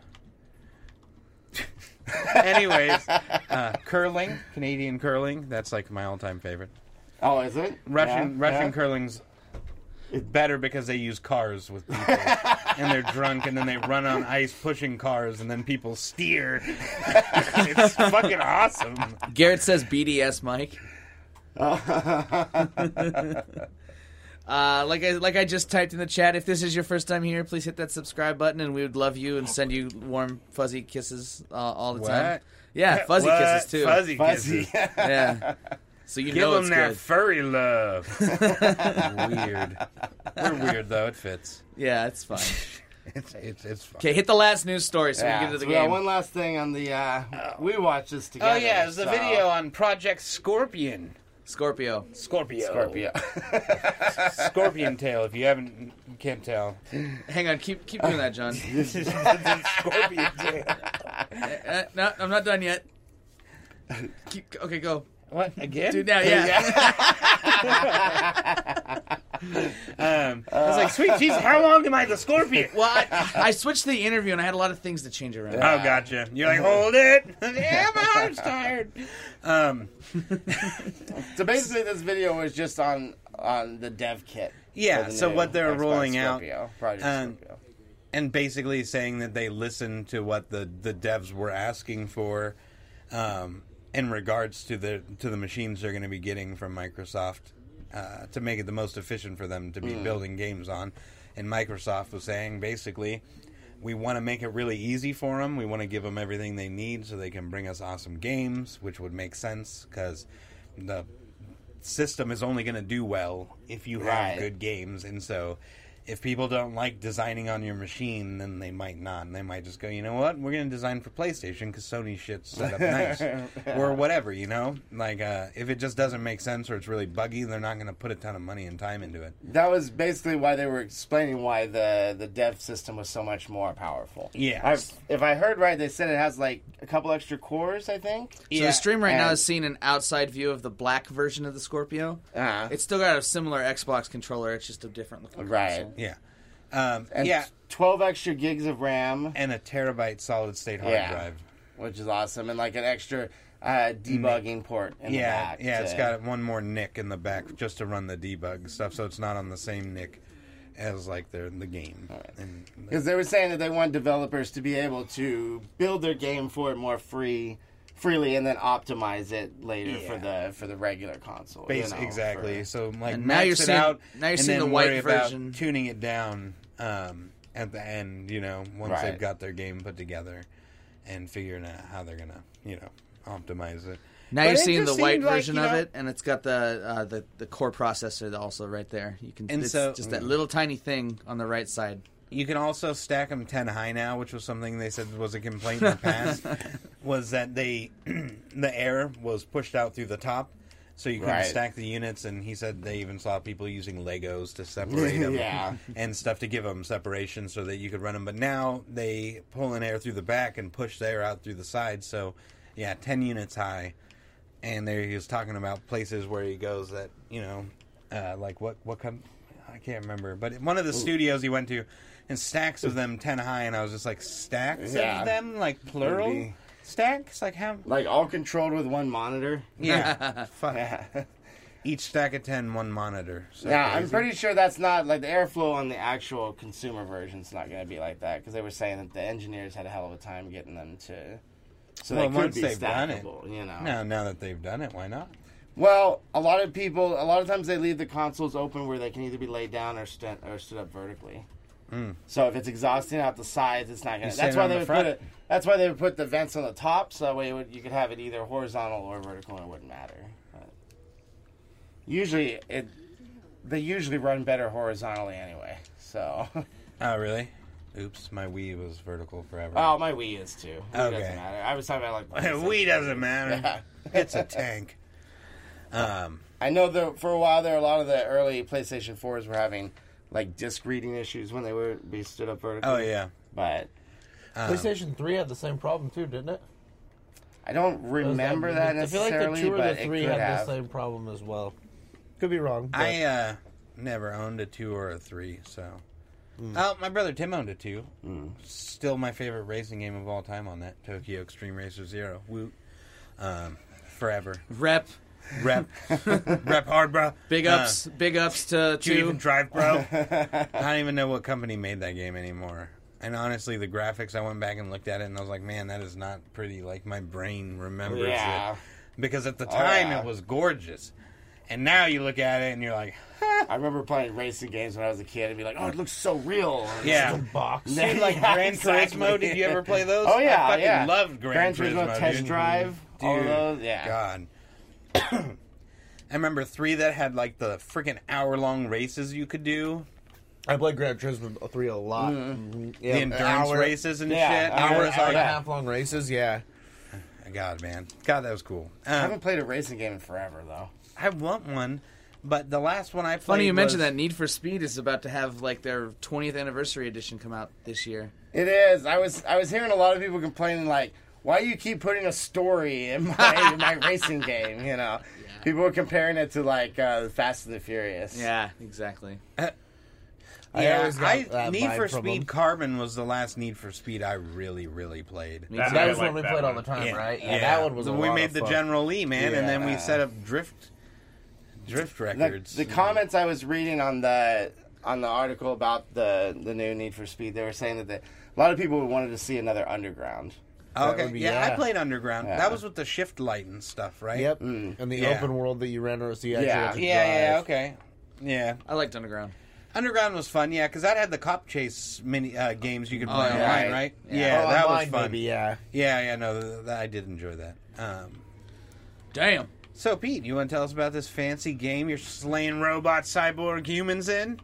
Anyways, uh, curling, Canadian curling. That's like my all-time favorite. Oh, is it? Russian Yeah, Russian yeah. curling's better because they use cars with people, and they're drunk, and then they run on ice pushing cars, and then people steer. It's fucking awesome. Garrett says B D S, Mike. Uh, like I like I just typed in the chat. If this is your first time here, please hit that subscribe button, and we would love you and send you warm fuzzy kisses uh, all the time. What? Yeah, fuzzy What? kisses too. Fuzzy, Fuzzy. kisses. Yeah, so you Give know them it's that good. furry love. Weird. We're weird though. It fits. Yeah, it's fine. It's it's it's fun. Okay, hit the last news story so we Yeah, can get into so the we got game. one last thing on the. Uh, we watched this together. Oh yeah, it's the so- video on Project Scorpion. Scorpio. Scorpio. Scorpio. Scorpion tail. If you haven't, you can't tell. Hang on, keep keep doing that, John. Scorpion tail. Uh, no, I'm not done yet. Keep okay, go. What again? Dude, now, yeah. um, I was like, sweet Jesus, how long am I the Scorpion? Well, I, I switched the interview and I had a lot of things to change around. Oh, gotcha. You're like, hold it. Yeah, my arm's tired. Um, So basically, this video was just on on the dev kit. Yeah, for the so new what they're Xbox rolling out, Scorpio, Project um, Scorpio. and basically saying that they listened to what the, the devs were asking for um, in regards to the to the machines they're going to be getting from Microsoft uh, to make it the most efficient for them to be Mm. building games on. And Microsoft was saying, basically, we want to make it really easy for them. We want to give them everything they need so they can bring us awesome games, which would make sense because the system is only going to do well if you have Right. good games. And so if people don't like designing on your machine, then they might not. And they might just go, you know what? We're going to design for PlayStation because Sony shit's set up nice. Or whatever, you know? Like, uh, if it just doesn't make sense or it's really buggy, they're not going to put a ton of money and time into it. That was basically why they were explaining why the, the dev system was so much more powerful. Yeah. I've, if I heard right, they said it has like a couple extra cores, I think. So the stream right now and- is seeing an outside view of the black version of the Scorpio. Uh-huh. It's still got a similar Xbox controller. It's just a different looking Right. console. Yeah. Um, And yeah. twelve extra gigs of RAM, And a terabyte solid state hard Yeah. drive. which is awesome, and like an extra uh, debugging port in Yeah, the back. yeah, it's to- got one more N I C in the back just to run the debug stuff, so it's not on the same N I C as like the the game. And Because they were saying that they want developers to be able to build their game for it more free, freely, and then optimize it later for Yeah. the for the regular console. base you know, exactly. for- So like And now max you're it seeing- out, now you're and seeing then the white worry about version. tuning it down um, at the end. You know, once Right. they've got their game put together and figuring out how they're gonna, you know, optimize it. Now But you're it seeing the just white seemed like, version you of know- it, and it's got the uh, the the core processor also right there. You can And it's so- just that little tiny thing on the right side. You can also stack them ten high now, which was something they said was a complaint in the past. Was that they the air was pushed out through the top, so you couldn't Right. stack the units. And he said they even saw people using Legos to separate them, Yeah. and stuff to give them separation so that you could run them. But now they pull in air through the back and push the air out through the side. So yeah, ten units high. And there he was talking about places where he goes that you know, uh, like what what com- I can't remember, but one of the studios he went to. And stacks of them ten high, and I was just like, stacks Yeah. of them? Like plural? Maybe. Stacks? Like how? like all controlled with one monitor. Yeah. Fuck. Yeah, Each stack of ten, one monitor. So yeah. I'm crazy. pretty sure that's not like the airflow on the actual consumer version's not going to be like that because they were saying that the engineers had a hell of a time getting them to. So Well, they could once be they've done it. stackable, you know. Now, now that they've done it, why not? Well, a lot of people, a lot of times they leave the consoles open where they can either be laid down or stood or stood up vertically. So if it's exhausting out the sides, it's not gonna. You That's stand why on they the would front. put it. That's why they would put the vents on the top, so that way it would, you could have it either horizontal or vertical, and it wouldn't matter. But usually, it they usually run better horizontally anyway. So, Oh, really? Oops, my Wii was vertical forever. oh, my Wii is too. Wii Okay. doesn't matter. I was talking about like Wii doesn't matter. Yeah. It's a tank. Um, I know that for a while there, a lot of the early PlayStation fours were having like disc reading issues when they would be stood up vertically. oh, yeah. But Um, PlayStation three had the same problem too, didn't it? I don't remember that I feel like necessarily. the two or but the it three could had have. the same problem as well. Could be wrong. But I uh, never owned a two or a three, so. Oh, my brother Tim owned a two. Still my favorite racing game of all time on that. Tokyo Extreme Racer Zero. Woot. Um, forever. Rep, Rep. Rep hard, bro. big Uh, ups, big ups to Do you even two. drive, bro? I don't even know what company made that game anymore. And honestly, the graphics, I went back and looked at it, and I was like, man, that is not pretty. Like, my brain remembers Yeah. it. Because at the time, yeah. it was gorgeous. And now you look at it, and you're like, I remember playing racing games when I was a kid and be like, oh, it looks so real. And yeah. box. Yeah, Dude, like yeah, Gran exactly. Turismo, did you ever play those? Oh, yeah, I fucking yeah. loved Gran, Gran Turismo Turismo, Test dude. Drive, all of Dude, those, yeah. God. I remember three that had like the freaking hour long races you could do. I played Gran Turismo three a lot. Mhm. Yeah, the endurance hour, races and yeah, shit. hour- hour, Hours hour and a like, half long races. Yeah, God, man. God, that was cool. I Um, haven't played a racing game in forever, though. I want one, but the last one I played Funny you was, mentioned that Need for Speed is about to have like their twentieth anniversary edition come out this year. It is. I was I was hearing a lot of people complaining, like, why do you keep putting a story in my, in my racing game, you know? Yeah. People were comparing it to, like, uh, Fast and the Furious. Yeah, exactly. I Yeah, always got I, that Need vibe for from Speed them. Carbon was the last Need for Speed I really, really played. Me That- too. That I was like one we that played all one. the time, Yeah. right? Yeah, Yeah. that one was a We lot made of the fun. General E, man, and then we Yeah. set up drift drift The, records. the comments I was reading on the on the article about the the new Need for Speed, they were saying that the, a lot of people wanted to see another Underground. Oh, okay, would be- yeah, yeah. I played Underground. Yeah. That was with the shift light and stuff, right? Yep, Mm. and the Yeah. open world that you render, so you actually Yeah. have to Yeah, yeah, drive. okay. Yeah, I liked Underground. Underground was fun, yeah, because that had the cop chase mini uh, games you could Oh, play yeah. online, Right. right? Yeah. Yeah, Oh, that was online, fun. maybe, yeah. Yeah, yeah, no, th- th- I did enjoy that. Um, Damn. so, Pete, you want to tell us about this fancy game you're slaying robot cyborg humans in?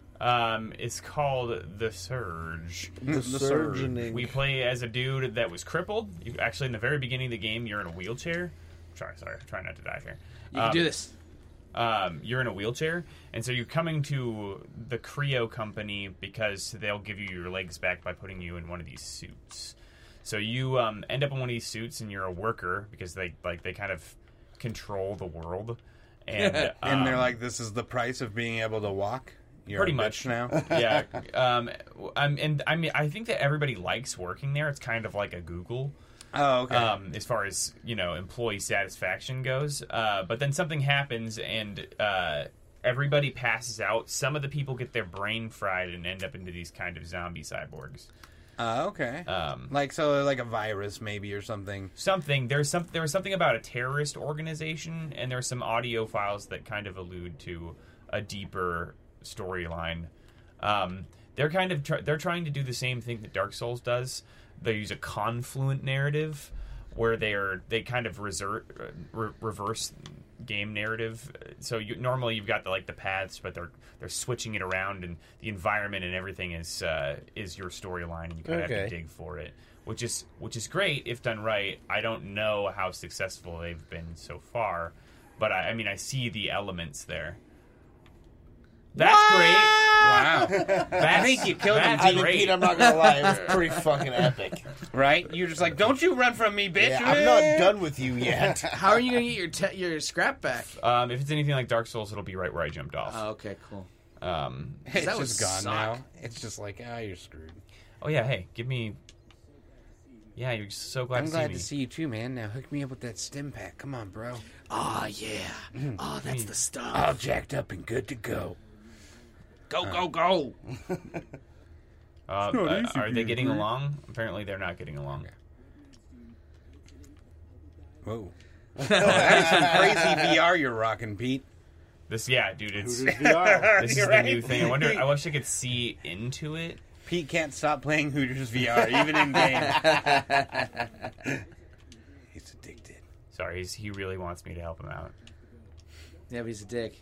Um, it's called The Surge. The, surgeoning. We play as a dude that was crippled. You, actually, in the very beginning of the game, you're in a wheelchair. Sorry, sorry, try not to die here. You can Um, do this. Um, you're in a wheelchair, and so you're coming to the Creo company because they'll give you your legs back by putting you in one of these suits. So you um, end up in one of these suits, and you're a worker because they like they kind of control the world. And, And they're um, like, this is the price of being able to walk? You're Pretty a much. bitch now? yeah, um, I'm, and I mean, I think that everybody likes working there. It's kind of like a Google. Oh, okay. Um, as far as you know, employee satisfaction goes. Uh, but then something happens, and uh, everybody passes out. Some of the people get their brain fried and end up into these kind of zombie cyborgs. Uh, okay. Um, like, so, like a virus, maybe, or something. something there's some there was something about a terrorist organization, and there's some audio files that kind of allude to a deeper storyline. Um, they're kind of tr- they're trying to do the same thing that Dark Souls does. They use a confluent narrative where they are they kind of reser- uh, re- reverse game narrative. So you, normally you've got the like the paths, but they're they're switching it around, and the environment and everything is uh, is your storyline, and you kind of have Okay. to dig for it, which is which is great if done right. I don't know how successful they've been so far, but I, I mean I see the elements there. That's Wow. great. That's, I think you killed him, that's I think, great. Pete, I'm not gonna lie, it was pretty fucking epic. Right? You're just like, don't you run from me, bitch. Yeah, I'm not done with you yet. How are you gonna get your te- your scrap back? Um, if it's anything like Dark Souls, it'll be right where I jumped off. Oh, okay, cool. Um, It's That would just gone suck. now. It's just like, ah, you're screwed. oh yeah, hey, give me. Yeah, you're so glad I'm to glad see me. to see you too, man. Now hook me up with that stim pack. Come on, bro. Oh yeah. Oh, that's the All stuff. jacked up and good to go. Go go go. Uh, not uh, easy are they being getting great. along? Apparently, they're not getting along. Whoa. That is some crazy V R you're rocking, Pete. This, yeah, dude, it's Hooters V R. this is You're the right. new thing. I wonder. I wish I could see into it. Pete can't stop playing Hooters V R, even in game. He's addicted. Sorry, he's, he really wants me to help him out. Yeah, but he's a dick.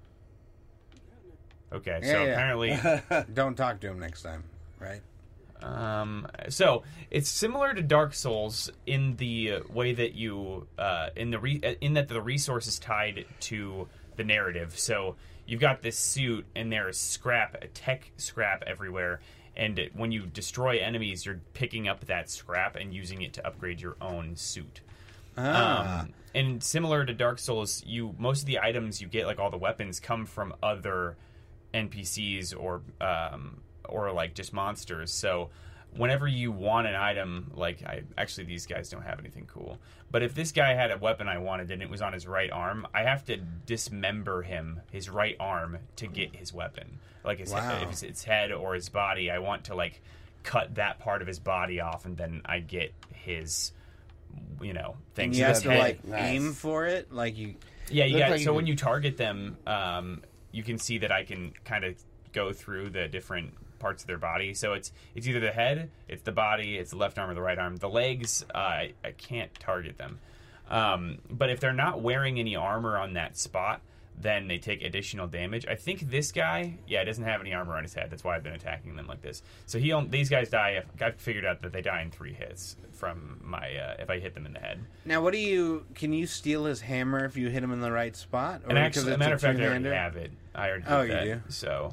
Okay, Yeah, so yeah. apparently, Don't talk to him next time, right? um, so it's similar to Dark Souls in the uh, way that you, uh, in the re- in that the resource is tied to the narrative. So you've got this suit, and there's scrap, tech scrap everywhere. And it, when you destroy enemies, you're picking up that scrap and using it to upgrade your own suit. Ah. Um, and similar to Dark Souls, you most of the items you get, like all the weapons, come from other N P Cs or um, or like just monsters. So whenever you want an item, like I actually these guys don't have anything cool, but if this guy had a weapon I wanted and it was on his right arm, I have to dismember him, his right arm, to get his weapon. Like his, Wow. if it's his head or his body, I want to like cut that part of his body off, and then I get his, you know, thing. And So you have his to, head- like, Nice. aim for it? Like, you... yeah, you Looks got. like so you when could- you target them, um, you can see that I can kind of go through the different parts of their body. So it's it's either the head, it's the body, it's the left arm or the right arm. The legs, uh, I, I can't target them. Um, but if they're not wearing any armor on that spot, then they take additional damage. I think this guy, yeah, doesn't have any armor on his head. That's why I've been attacking them like this. So he, on- these guys die. I've figured out that they die in three hits from my uh, if I hit them in the head. Now, what do you... Can you steal his hammer if you hit him in the right spot? Or And because actually, as a it's matter of fact, I already two-hander? have it. I already Oh, have you that. do? So,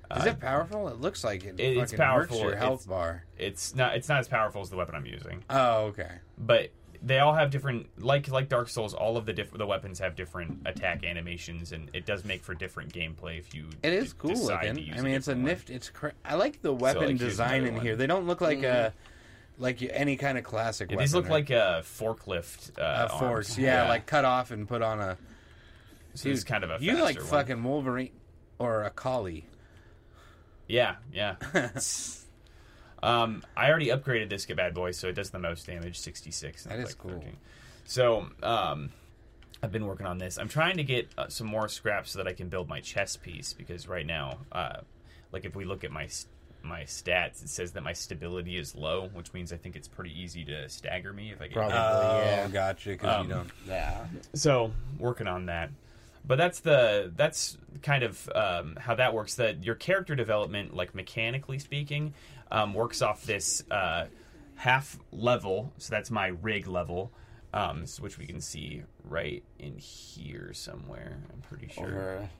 Is it powerful? It looks like it. It- it's fucking powerful. Works your health It's- bar. It's not it's not as powerful as the weapon I'm using, Oh, okay. but they all have different like like Dark Souls. All of the diff- the weapons have different attack animations, and it does make for different gameplay if you. It is d- cool decide to looking. use I mean, it's a different one. nift. It's cra- I like the weapon like, here's design another in one. here. They don't look like a like any kind of classic. Yeah, weapon. these look They're- like a forklift. Uh, a arms. force. Yeah, like cut off and put on a. So it's kind of a You like faster one. fucking Wolverine or a collie? Yeah, yeah. um, I already upgraded this bad boy, so it does the most damage, sixty-six. and That it's is like cool. thirteen. So, um, I've been working on this. I'm trying to get uh, some more scraps so that I can build my chest piece, because right now, uh, like if we look at my s- my stats, it says that my stability is low, which means I think it's pretty easy to stagger me if I get Probably. hit. Oh, yeah. gotcha. Because Um, you don't. Yeah. So working on that, but that's the that's kind of um, how that works. That your character development, like mechanically speaking, um, works off this uh, half level. So that's my rig level, um, so which we can see right in here somewhere. I'm pretty sure. Over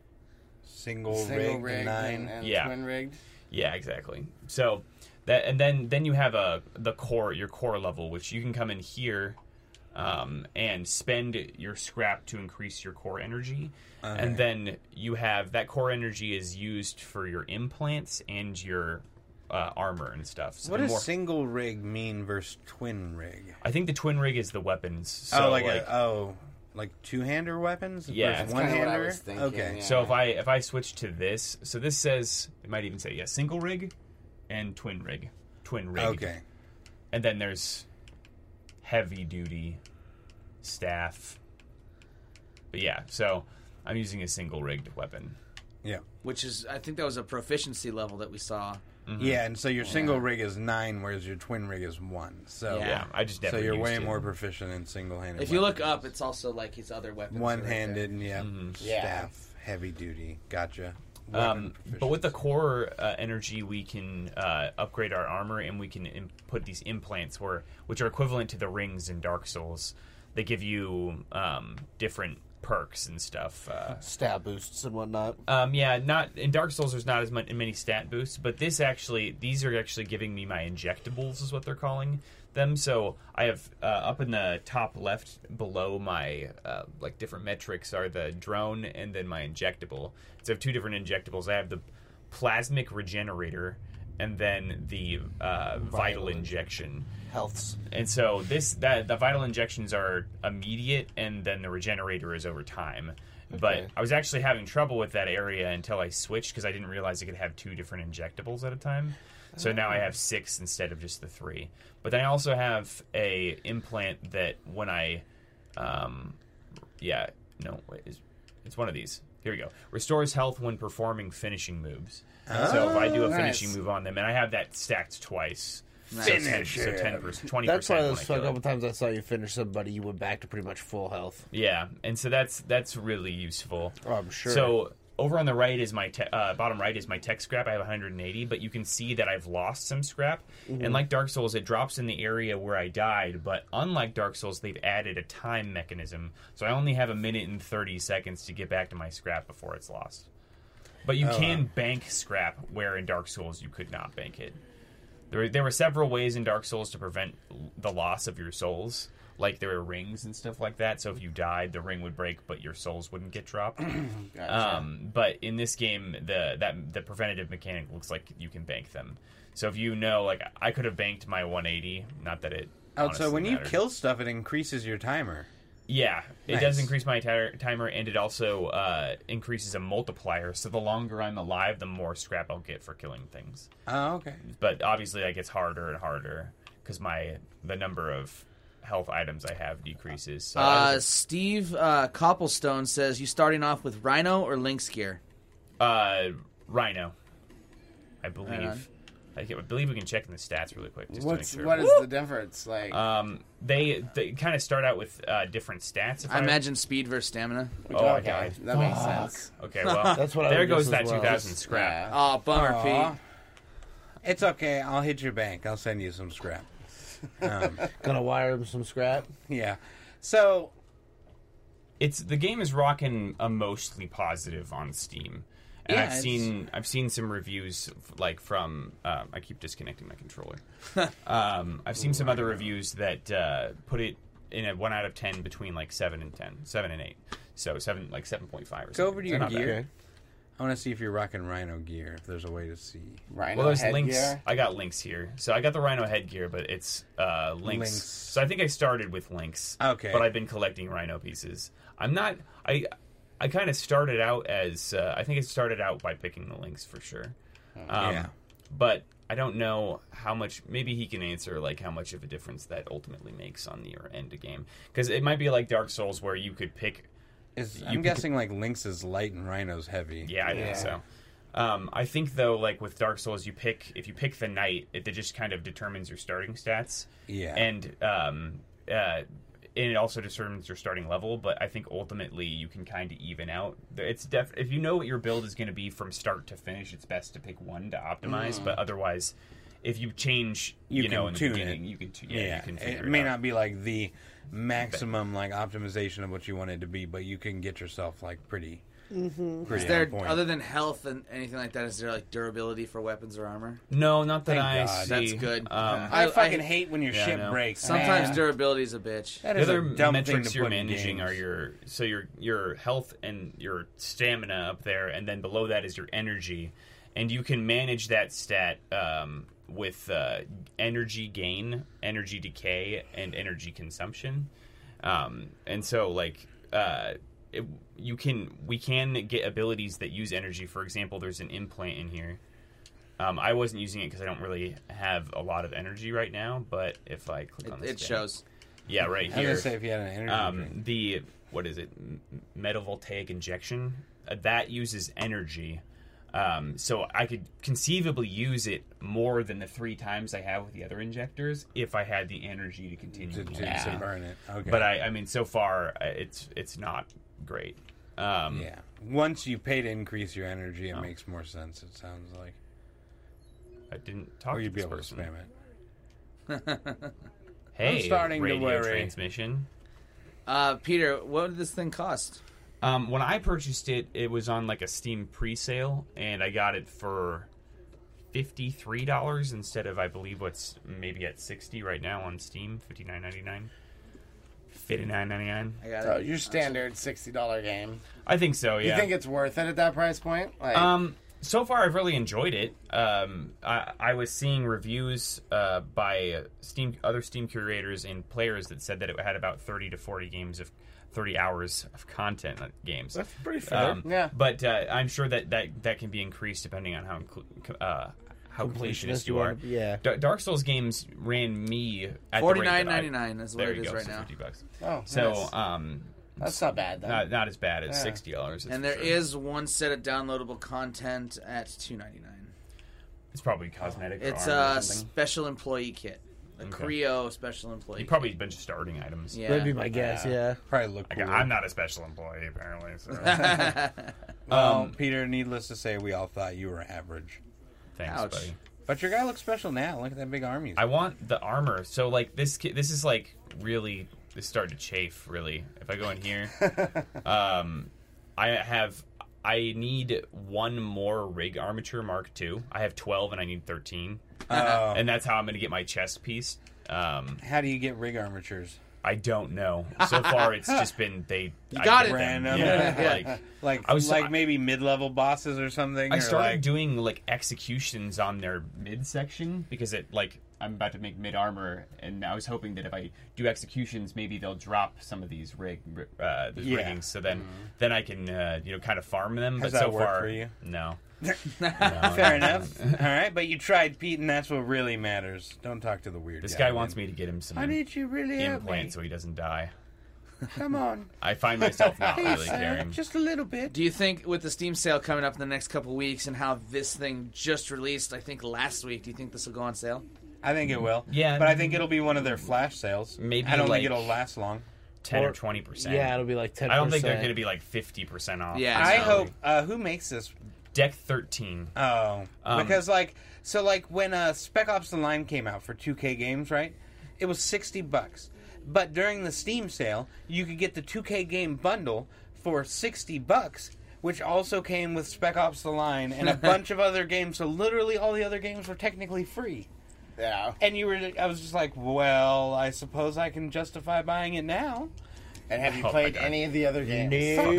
Single, single rigged rigged nine. and, and Yeah. twin rigged. Yeah, exactly. So that and then then you have a the core your core level, which you can come in here um, and spend your scrap to increase your core energy, Okay. and then you have that core energy is used for your implants and your uh, armor and stuff. So What the does more- single rig mean versus twin rig? I think the twin rig is the weapons. So oh, like, like a, oh, like two hander weapons? Yeah, versus it's one kinda what I hander. was thinking, Okay. yeah. So if I if I switch to this, so this says it might even say yeah single rig and twin rig, twin rig. Okay. And then there's heavy duty staff. But yeah, so I'm using a single rigged weapon. Yeah. Which is, I think that was a proficiency level that we saw. Yeah, and so your single rig is nine, whereas your twin rig is one. So Yeah. Yeah, I just so never you're used way it. more proficient in single handed. If you look up, it's also like his other weapons. are right there. one-handed, yeah, Yeah. staff, heavy duty. Gotcha. Um, Weapon but with the proficiency. core uh, energy, we can uh, upgrade our armor, and we can Im- put these implants, where which are equivalent to the rings in Dark Souls. They give you um, different perks and stuff. Uh, Stat boosts and whatnot. Um, yeah, not in Dark Souls. There's not as much, many stat boosts, but this actually, these are actually giving me my injectables, is what they're calling them. So I have uh, up in the top left below my uh, like different metrics are the drone and then my injectable. So I have two different injectables. I have the plasmic regenerator and then the uh, vital injection. Healths. And so this that the vital injections are immediate, and then the regenerator is over time. But Okay. I was actually having trouble with that area until I switched because I didn't realize I could have two different injectables at a time. So now I have six instead of just the three. But then I also have a implant that when I, um, yeah, no, wait, it's, it's one of these. Here we go. Restores health when performing finishing moves. so if I do a nice. finishing move on them, and I have that stacked twice. So ten, Finish so him. ten percent, twenty That's why percent. those a couple times I saw you finish somebody, you went back to pretty much full health. Yeah, and so that's that's really useful. Oh, I'm sure. So over on the right is my te- uh, bottom right is my tech scrap. I have one hundred eighty, but you can see that I've lost some scrap. Mm-hmm. And like Dark Souls, it drops in the area where I died. But unlike Dark Souls, they've added a time mechanism, so I only have a minute and thirty seconds to get back to my scrap before it's lost. But you Oh, can wow. bank scrap where in Dark Souls you could not bank it. There, there were several ways in Dark Souls to prevent the loss of your souls. Like there were rings and stuff like that. So if you died, the ring would break, but your souls wouldn't get dropped. Gotcha. Um, but in this game, the that the preventative mechanic looks like you can bank them. So if you know, like I could have banked my one eighty. Not that it. Oh, so honestly when you mattered. kill stuff, it increases your timer. Yeah, it Nice. does increase my ti- timer, and it also uh, increases a multiplier. So the longer I'm alive, the more scrap I'll get for killing things. Oh, okay. But obviously, that gets harder and harder because my the number of health items I have decreases. So I Uh, was- Steve uh, Copplestone says, you starting off with Rhino or Lynx gear? uh, Rhino, I Right believe. on. I, can- I believe we can check in the stats really quick. Just What's to make sure. what is the difference? Like, Um, they they kind of start out with uh, different stats. If I imagine speed versus stamina. Oh, I okay, died. that makes sense. Okay, well, That's what I there would goes guess that as well. two thousand scrap. Yeah. Oh, bummer, Aw. Pete. It's okay. I'll hit your bank. I'll send you some scrap. Um, Gonna wire them some scrap. yeah. So, It's the game is rocking a mostly positive on Steam, And Yeah, I've it's- seen I've seen some reviews like from um, I keep disconnecting my controller. um, I've seen some other reviews that uh, put it in a one out of ten between like seven and ten, seven and eight. So seven like seven point five or something. Go over to So your not bad. gear. I want to see if you're rocking Rhino gear. If there's a way to see. Rhino Well, there's headgear. links. I got links here. So I got the Rhino headgear, but it's uh, links. Lynx. So I think I started with links. Okay. But I've been collecting Rhino pieces. I'm not. I I kind of started out as. Uh, I think I started out by picking the links for sure. Um, Yeah. But I don't know how much. Maybe he can answer like how much of a difference that ultimately makes on the end of game. Because it might be like Dark Souls where you could pick. Is, You I'm pick- guessing like Lynx is light and Rhino's heavy. Yeah, I Yeah. think so. Um, I think though, like with Dark Souls, you pick if you pick the knight, it just kind of determines your starting stats. Yeah. And um, uh, and it also determines your starting level. But I think ultimately you can kind of even out. It's def- if you know what your build is going to be from start to finish, it's best to pick one to optimize. But otherwise, if you change, you, You know, can in the tune beginning, it. you can tu- yeah, Yeah, you can it, figure it, may out. not be like the maximum like optimization of what you want it to be, but you can get yourself like pretty, Mm-hmm. pretty Is there, on point. other than health and anything like that, is there like durability for weapons or armor? No, not that Thank I God. see. That's good. Um, I, I- fucking I- hate when your Yeah, I ship know. breaks. Sometimes man. durability is a bitch. That The is other a dumb thing metrics to you're put in managing games. are your so your your health and your stamina up there, and then below that is your energy, and you can manage that stat um, with uh, energy gain, energy decay, and energy consumption. Um, and so, like, uh, it, you can we can get abilities that use energy. For example, there's an implant in here. Um, I wasn't using it because I don't really have a lot of energy right now. But if I click It, on this, it thing- shows. Yeah, right I was here. gonna say if you had an energy Um, drink. the what is it? M- Metavoltaic injection uh, that uses energy. Um, so I could conceivably use it more than the three times I have with the other injectors if I had the energy to continue to, to to, use to it. burn it. Okay. But I, I mean, so far uh, it's it's not great. Um, yeah, once you pay to increase your energy, it Oh. makes more sense. It sounds like, I didn't talk or to you'd be this able person. to spam it. Hey, I'm starting to radio worry. transmission. Uh, Peter, what did this thing cost? Um, when I purchased it, it was on like a Steam pre-sale, and I got it for fifty-three dollars instead of I believe what's maybe at sixty right now on Steam, fifty-nine ninety-nine. fifty-nine ninety-nine. I got So it. your standard sixty dollar game. I think so. Yeah. You think it's worth it at that price point? Like, Um, so far, I've really enjoyed it. Um, I, I was seeing reviews uh, by Steam, other Steam curators and players that said that it had about thirty to forty games of thirty hours of content on games. That's pretty fair. Um, Yeah. But uh, I'm sure that, that that can be increased depending on how inclu- uh, how completionist you are. wanna be- yeah. Da- Dark Souls games ran me at the rate that I- Forty-nine ninety-nine is what There it you is go, right so now. fifty bucks. oh, So nice. um, That's not bad, though. not not as bad as Yeah. sixty dollars. And there is one set of downloadable content at two ninety-nine. It's probably cosmetic. or It's armor or a something. special employee kit, a Okay. Creo special employee. Probably a bunch of starting items. Yeah. That'd be my guess. Yeah. Probably look Like, cool. I'm not a special employee, apparently. So. Well, Um, Peter, needless to say, we all thought you were average. Thanks, Ouch. buddy. But your guy looks special now. Look at that big arm he's I want the armor. So, like, this ki- this is, like, really... This started to chafe, really. If I go in here... um, I have... I need one more rig armature Mark two. I have twelve and I need thirteen. Oh. And that's how I'm going to get my chest piece. Um, How do you get rig armatures? I don't know. So far, it's just been... they. You I got get it. them. Random. Yeah, Yeah. like... Like, I was- like I- maybe mid-level bosses or something? I or started like, doing like executions on their midsection because it like I'm about to make mid armor, and I was hoping that if I do executions, maybe they'll drop some of these rig uh, these Yeah. riggings, so then then I can uh, you know kind of farm them. Has but that so worked far, for you? no. Fair enough. All right, but you tried, Pete, and that's what really matters. Don't talk to the weird This guy. guy wants me to get him some I need you really help me. implants so he doesn't die. Come on. I find myself not Please, really sir, caring. just a little bit. Do you think with the Steam sale coming up in the next couple weeks and how this thing just released, I think last week, do you think this will go on sale? I think it will. Yeah. But I think it'll be one of their flash sales. Maybe, I don't like- think it'll last long. ten or Or- twenty percent. Yeah, it'll be like ten. I don't think they're going to be like fifty percent off. Yeah, I so- hope. Uh, who makes this? Deck thirteen. Oh, Um, because like so like when uh, Spec Ops: The Line came out for two K games, right? It was sixty bucks. But during the Steam sale, you could get the two K game bundle for sixty bucks which also came with Spec Ops: The Line and a bunch of other games. So literally, all the other games were technically free. Yeah. And you were, I was just like, well, I suppose I can justify buying it now. And have you Oh my played God. any of the other games?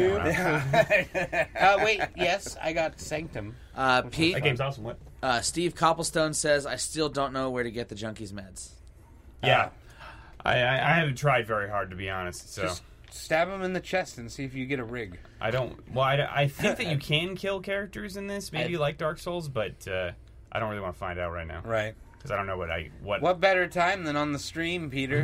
Uh, wait, yes, I got Sanctum. Uh, Pete, That game's awesome. What? uh, Steve Copplestone says, I still don't know where to get the Junkies meds. Yeah. I, I I haven't tried very hard, to be honest. So Just stab him in the chest and see if you get a rig. I don't. Well, I, I think that you can kill characters in this, maybe I- like Dark Souls, but uh, I don't really want to find out right now Right. because I don't know what I what, What better time than on the stream, Peter?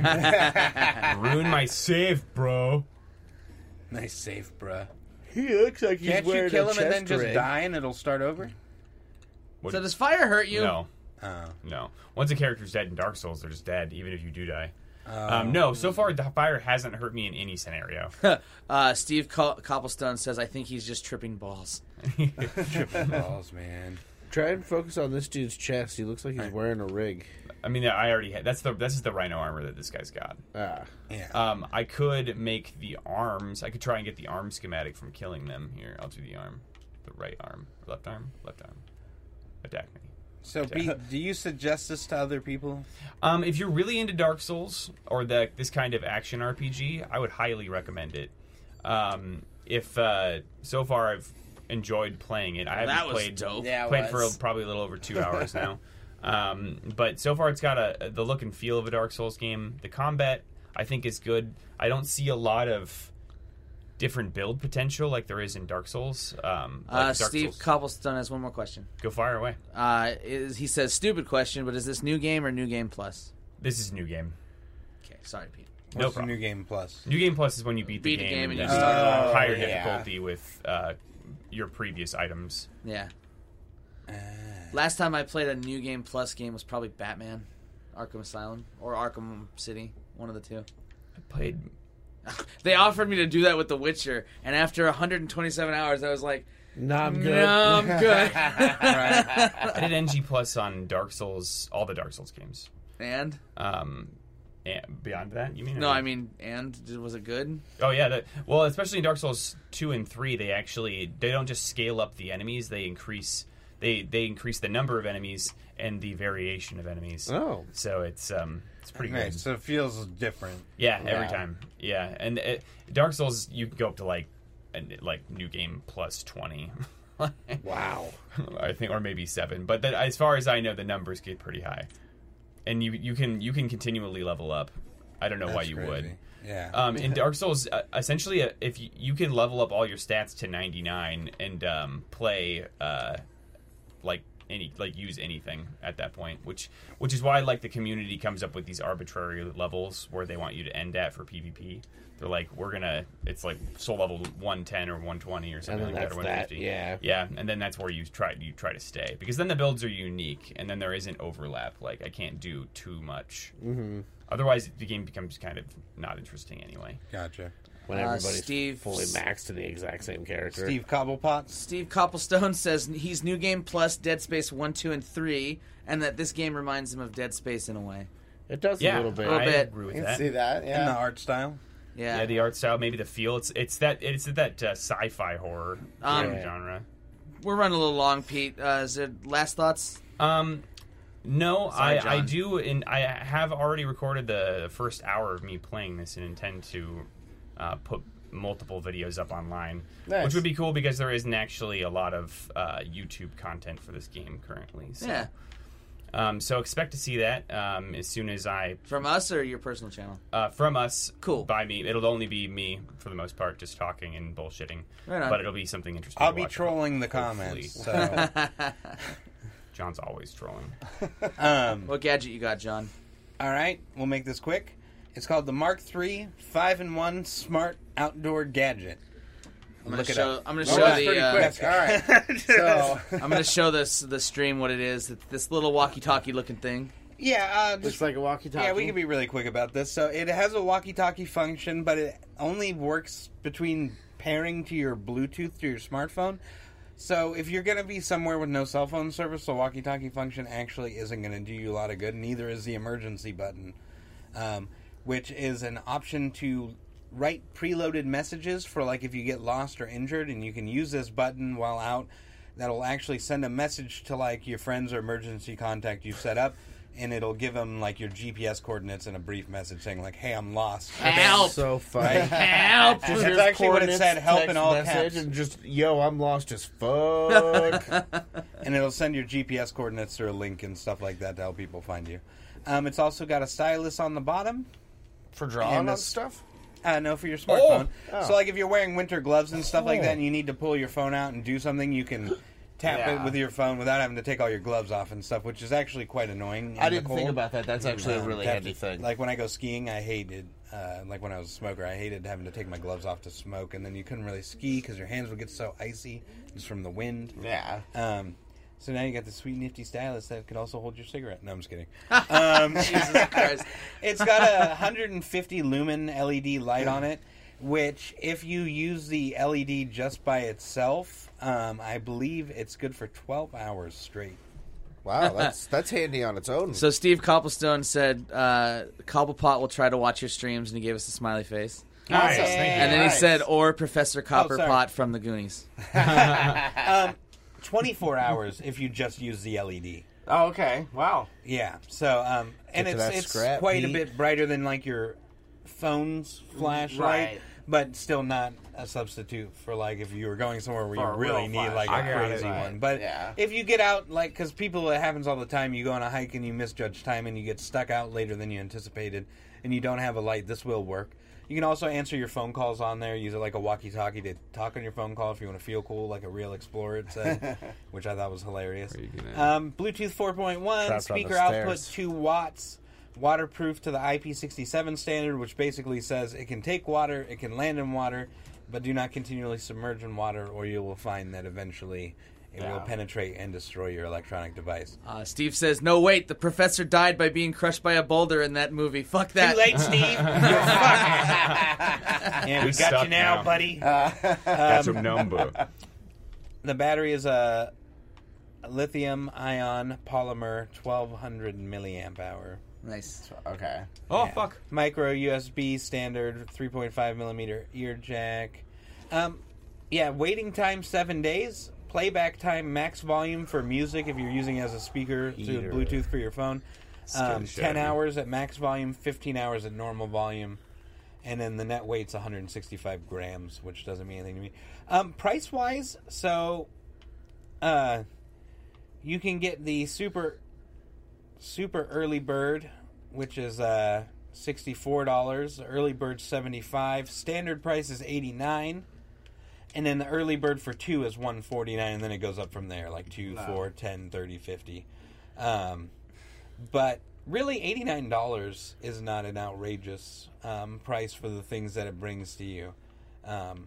ruined my save, bro. Nice save, bruh. He looks like he's Can't you wearing kill a him and then chest just rig. die and it'll start over? What- So does fire hurt you? No, Oh. no. Once a character's dead in Dark Souls, they're just dead, even if you do die. Oh. Um, no, so far the fire hasn't hurt me in any scenario. uh, Steve Co- Copplestone says, I think he's just tripping balls. Tripping balls, man. Try and focus on this dude's chest. He looks like he's wearing a rig. I mean, I already had. That's the this is the Rhino armor that this guy's got. Ah. Yeah. Um, I could make the arms. I could try and get the arm schematic from killing them. Here, I'll do the arm, the right arm, left arm, left arm. Attack me. So, Pete, do you suggest this to other people? Um, if you're really into Dark Souls or the this kind of action R P G, I would highly recommend it. Um, if uh, so far I've enjoyed playing it, I haven't That was played dope. Yeah, it played for was. probably a little over two hours now. Um, but so far, it's got a the look and feel of a Dark Souls game. The combat, I think, is good. I don't see a lot of different build potential like there is in Dark Souls. Um, like Uh, Dark Steve Souls. Copplestone has one more question. Go fire away. Uh, is, he says, stupid question, but is this new game or new game plus? This is new game. Okay, sorry, Pete. No What's the problem. New Game Plus? New game plus is when you beat, Beat the the game, game and you uh, start over. higher Oh, yeah. difficulty with uh, your previous items. Yeah. Uh, Last time I played a new game plus game was probably Batman, Arkham Asylum, or Arkham City, one of the two. I played. They offered me to do that with The Witcher, and after one hundred twenty-seven hours, I was like, No, I'm good. no, I'm good. I did N G plus on Dark Souls, all the Dark Souls games. And? Um, and beyond that, you mean? No, I mean, and? Was it good? Oh yeah, that, well, especially in Dark Souls two and three, they actually they don't just scale up the enemies; they increase they they increase the number of enemies and the variation of enemies. Oh. So it's um it's pretty nice. good. So it feels different. Yeah, every Yeah. time. Yeah, and it, Dark Souls you can go up to like and like new game plus twenty. Wow. I think, or maybe seven. But that, as far as I know, the numbers get pretty high, and you you can you can continually level up. I don't know why That's you crazy. would. Yeah. Um, in Dark Souls, uh, essentially, uh, if you, you can level up all your stats to ninety-nine and um, play uh, like any like use anything at that point, which which is why like the community comes up with these arbitrary levels where they want you to end at for PvP. They're like, we're gonna, it's like soul level one ten or one twenty or something And like then that, or that's one fifty. that, yeah. Yeah, and then that's where you try you try to stay because then the builds are unique and then there isn't overlap. Like I can't do too much. Mm-hmm. Otherwise, the game becomes kind of not interesting anyway. Gotcha. When Uh, everybody's Steve- fully maxed to the exact same character. Steve Cobblepot. Steve Copplestone says he's new game plus Dead Space one, two, and three, and that this game reminds him of Dead Space in a way. It does Yeah, a little bit. little I bit. agree with You can that. see that, And the yeah. art style. Yeah. Yeah, the art style, maybe the feel. It's it's that it's that uh, sci-fi horror Um, genre. genre. We're running a little long, Pete. Uh, is there last thoughts? Um, no, Sorry, I, I John. do, and I have already recorded the first hour of me playing this, and intend to uh, put multiple videos up online, Nice. which would be cool because there isn't actually a lot of uh, YouTube content for this game currently. So, Yeah. um, so expect to see that um, as soon as I From us or your personal channel? uh, from us. Cool. By me, it'll only be me for the most part, just talking and bullshitting. Right on. But it'll be something interesting. I'll to be watch, trolling the hopefully. comments. So, John's always trolling. um, What gadget you got, John? all right, we'll make this quick. It's called the Mark three five in one Smart Outdoor Gadget. I'm gonna Look it show. up. I'm gonna Oh, show that's the. pretty Uh, quick. All right. So, I'm gonna show this the stream what it is. It's this little walkie-talkie looking thing. Yeah, uh, looks just, like a walkie-talkie. yeah, we can be really quick about this. So it has a walkie-talkie function, but it only works between pairing to your Bluetooth to your smartphone. So if you're going to be somewhere with no cell phone service, the walkie-talkie function actually isn't going to do you a lot of good. Neither is the emergency button, um, which is an option to write preloaded messages for like if you get lost or injured, and you can use this button while out. That'll actually send a message to like your friends or emergency contact you've set up, and it'll give them like your G P S coordinates and a brief message saying like, "Hey, I'm lost." Help! So funny. Help! That's Here's actually what it coordinates, said. Help in text all message, caps. and just yo, I'm lost as fuck. And it'll send your G P S coordinates through a link and stuff like that to help people find you. Um, it's also got a stylus on the bottom. For drawing And on this- stuff. Uh, no, for your smartphone. Oh. So, like, if you're wearing winter gloves and stuff like Oh. that, and you need to pull your phone out and do something, you can tap Yeah. it with your phone without having to take all your gloves off and stuff, which is actually quite annoying. I in the didn't cold. think about that. That's actually a Um, really to have handy to- thing. Like when I go skiing, I hated, uh, like when I was a smoker, I hated having to take my gloves off to smoke, and then you couldn't really ski because your hands would get so icy just from the wind. Yeah. Um, so now you got the sweet nifty stylus that could also hold your cigarette. No, I'm just kidding. Um, Jesus Christ. it's got a one hundred fifty lumen L E D light on it, which if you use the L E D just by itself, um, I believe it's good for twelve hours straight. Wow, that's that's handy on its own. So Steve Copplestone said, uh, Cobblepot will try to watch your streams, and he gave us a smiley face. Nice. Awesome. Thank you. And then he Nice. said, or Professor sorry. Copperpot from the Goonies. Um, twenty-four hours if you just use the L E D. Oh, okay. Wow. Yeah. So, um, and Get to it's that it's scrap, quite a Pete. bit brighter than like your phone's flashlight, Right. but still not a substitute for like if you were going somewhere where For you a really real need like a flashlight. I got it. crazy Right. one. But Yeah. if you get out, like, because people, it happens all the time. You go on a hike and you misjudge time and you get stuck out later than you anticipated, and you don't have a light. This will work. You can also answer your phone calls on there. Use it like a walkie-talkie to talk on your phone call if you want to feel cool, like a real Explorer, it said, which I thought was hilarious. Are you gonna- Um, Bluetooth four point one, Trapped on the speaker output stairs. two watts, waterproof to the I P sixty-seven standard, which basically says it can take water, it can land in water, but do not continually submerge in water, or you will find that eventually it will Yeah. penetrate and destroy your electronic device. Uh, Steve says, no, wait, the professor died by being crushed by a boulder in that movie. Fuck that. Too late, Steve. You're fucked. Yeah, we You're got you stuck now, now. buddy. That's a number. The battery is a lithium ion polymer, twelve hundred milliamp hour. Nice. Okay. Oh, Yeah. fuck. Micro U S B standard, three point five millimeter ear jack. Um, yeah, waiting time seven days. Playback time max volume for music if you're using it as a speaker through Eater. Bluetooth for your phone. Um, Still ten shabby. hours at max volume, fifteen hours at normal volume. And then the net weight's one hundred sixty-five grams, which doesn't mean anything to me. Um, price wise, so uh, you can get the super super early bird, which is uh, sixty-four dollars. Early bird seventy-five. Standard price is eighty-nine. And then the early bird for two is one forty-nine, and then it goes up from there, like two, Wow. four, ten, thirty, fifty. Um, but really, eighty-nine dollars is not an outrageous um, price for the things that it brings to you. Um,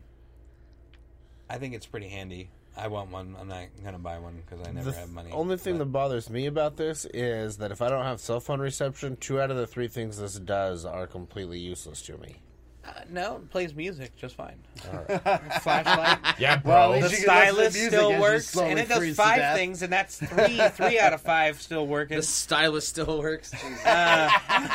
I think it's pretty handy. I want one. I'm not gonna buy one because I never The have money. only thing but- that bothers me about this is that if I don't have cell phone reception, two out of the three things this does are completely useless to me. Uh, no, it plays music just fine. Flashlight. Yeah, Well, bro. at The least you can listen to stylus music still as you works, slowly and it does freeze to five death. things, and that's three three out of five still working. The stylus still works. Uh,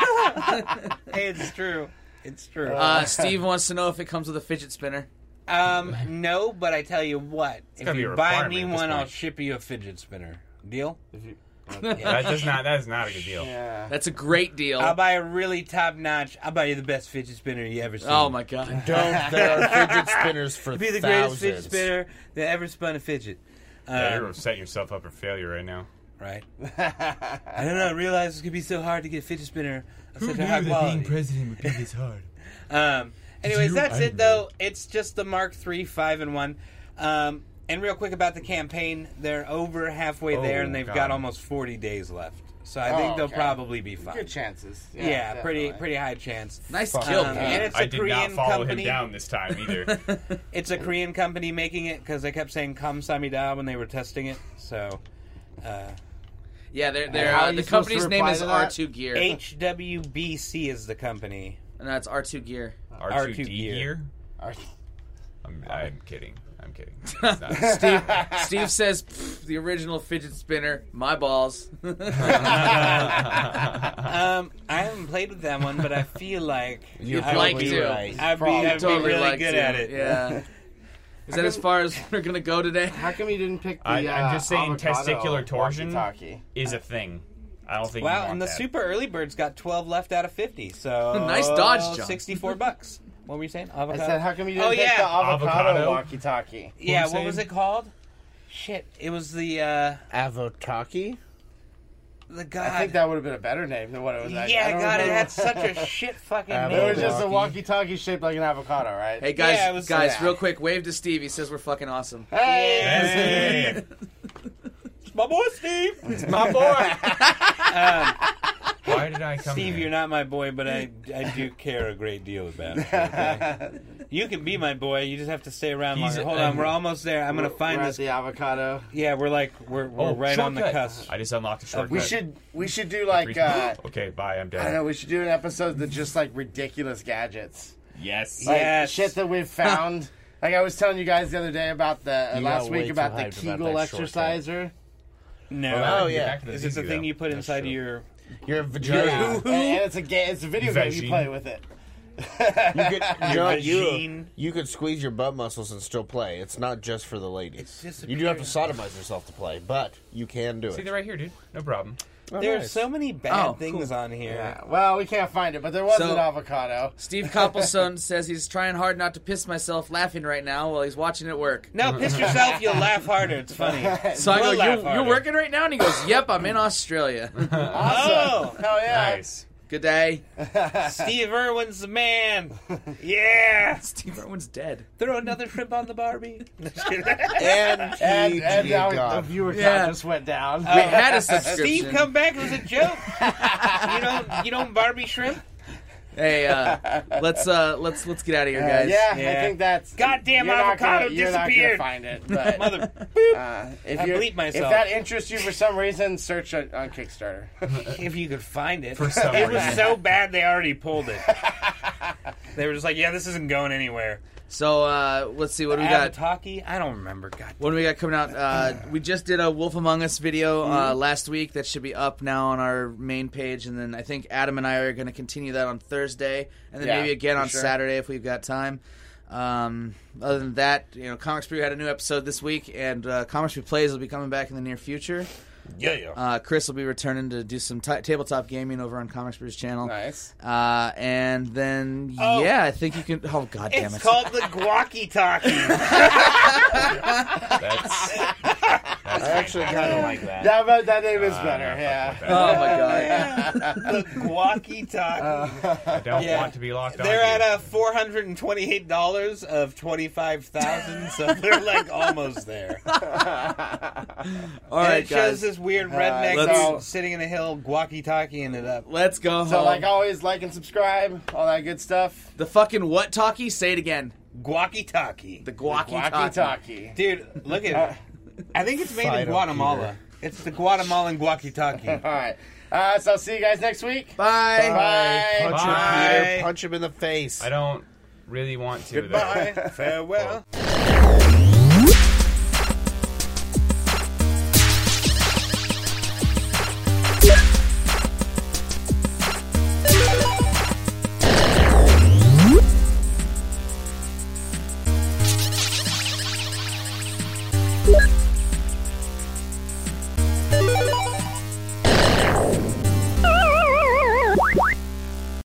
it's true. It's true. Uh, Steve wants to know if it comes with a fidget spinner. um, no, but I tell you what, if gotta be you a buy requirement me at this one, I'll point. ship you a fidget spinner. Deal? That does not. That is not a good deal. Yeah. That's a great deal. I'll buy a really top notch. I'll buy you the best fidget spinner you ever seen. Oh my god. Don't. There are fidget spinners for It'll be the thousands. greatest fidget spinner that ever spun a fidget. Yeah, Um, you're setting yourself up for failure right now. right? I don't know. I realized it could be so hard to get a fidget spinner of such a high quality. president would be this hard? Um, anyways, You- that's I it though. It's just the Mark three five in one. Um, and real quick about the campaign, they're over halfway there, Oh, and they've God. got almost forty days left. So I Oh, think they'll okay. probably be fine. Good chances. Yeah, Yeah, pretty definitely. pretty high chance. Nice Fuck. kill, Um, Pete. and it's a I did Korean not follow company. him down this time either. It's a Korean company making it because they kept saying "Kamsamida" when they were testing it. So uh, Yeah, they're, they're, How are uh, you the supposed to company's name reply is to that? R two Gear. H W B C is the company. And that's R two Gear. R two D gear. gear. Are- I'm, I'm kidding. I'm kidding. It's not. Steve, Steve says "Pfft, the original fidget spinner, my balls. Um, I haven't played with that one, but I feel like You'd I like would be, to. right. I'd be, Probably I'd be Totally really like good to. at it. Yeah. Is that as far as we're gonna go today? How come you didn't pick the I- I'm uh, just saying avocado testicular torsion walkie-talkie? is a thing. I don't think. you Wow, want and the that. super early birds got twelve left out of fifty. So Nice dodge, John. Sixty-four bucks. What were you saying? I Avocado. said, how come you didn't Oh, pick yeah. the avocado, Avocado. walkie-talkie? yeah. What What were was you it called? Shit. It was the uh, Avotaki? the god. I think that would have been a better name than what it was. I- I Yeah, don't God, it remember. had such a shit fucking Avo- name. It was just a Walkie. walkie-talkie shaped like an avocado, right? Hey guys, Yeah, it was- guys, yeah. real quick, wave to Steve. He says we're fucking awesome. Hey! Hey, It's my boy, Steve. it's my boy. Why did I come Steve, here? you're not my boy, but I, I do care a great deal about you. Okay? You can be my boy. You just have to stay around He's longer. Hold a- on, we're almost there. I'm gonna find We're at this. the avocado. Yeah, we're like we're we're Oh, right on the shortcut. cusp. I just unlocked a shortcut. We should we should do like uh, okay, bye. I'm I don't know. dead. We should do an episode that's just like ridiculous gadgets, Yes. like Yes. shit that we've found. Like I was telling you guys the other day about the uh, You last got way week too about the hyped about Kegel that shortcut. exerciser. No. Well, Oh, get yeah. back to the Is this the video. thing you put That's inside true. your? Your Yeah, vagina. and, and it's a game. It's a video game. You Vagine. play with it. You could, John, you, vagine. you could squeeze your butt muscles and still play. It's not just for the ladies. It's You do have to sodomize yourself to play, but you can do See, it. they're right here, dude. No problem. Oh, There's nice. so many bad Oh, things cool. on here. Yeah. Well, we can't find it, but there was So- an avocado. Steve Coppelson says he's trying hard not to piss myself laughing right now while he's watching it work. No, piss yourself. You'll laugh harder. It's funny. So I go, We'll laugh you, you're harder. working right now? And he goes, yep, I'm in Australia. Oh, Hell yeah! Nice. Good day. Steve Irwin's the man. Yeah. Steve Irwin's dead. Throw another shrimp on the Barbie. Just kidding. And, And, he, and dear now God. the viewer count Yeah. just went down. We had a subscription. Steve, come back. It was a joke. you don't, you don't Barbie shrimp? Hey, uh, let's uh, let's let's get out of here, Uh, guys. yeah, I Yeah. think that's Goddamn you're not avocado gonna, you're disappeared. Not gonna find it, but Mother. uh, if I you bleeped myself. if that interests you for some reason, search on, on Kickstarter. If you could find it. For some it was reason. so bad they already pulled it. They were just like, yeah, this isn't going anywhere. So uh, let's see what do we got. Avataki? I don't remember. God. What do we got coming out? Uh, we just did a Wolf Among Us video uh, last week that should be up now on our main page, and then I think Adam and I are going to continue that on Thursday, and then Yeah, maybe again for on sure. Saturday if we've got time. Um, other than that, you know, Comic Spree had a new episode this week, and uh, Comic Spree Plays will be coming back in the near future. Yeah, yeah. Uh, Chris will be returning to do some t- tabletop gaming over on Comic Spree's channel. Nice. Uh, and then, Oh. yeah, I think you can. Oh, God damn It's it. called the Guaki Talkie. That's. I actually kind of like that. Yeah, but that name is Uh, better. no, Yeah. fuck Oh, my God. the Guaki Talkie. I don't Yeah. want to be locked on. They're at a four hundred and twenty-eight dollars of twenty-five thousand, so they're like almost there. All And right, it shows guys. this weird redneck let's- all sitting in a hill, Guaki Talkieing it up. Let's go So, home. like always, like and subscribe, all that good stuff. The fucking what talkie? Say it again. Guaki Talkie. The guacky Walkie talkie. talkie. Dude, look at it. I think it's made Fight in up, Guatemala. It's the Guatemalan Guaki Talkie. All right. Uh, so I'll see you guys next week. Bye. Bye. Punch Bye. him, Peter. Punch him in the face. I don't really want to. though. Goodbye. Farewell.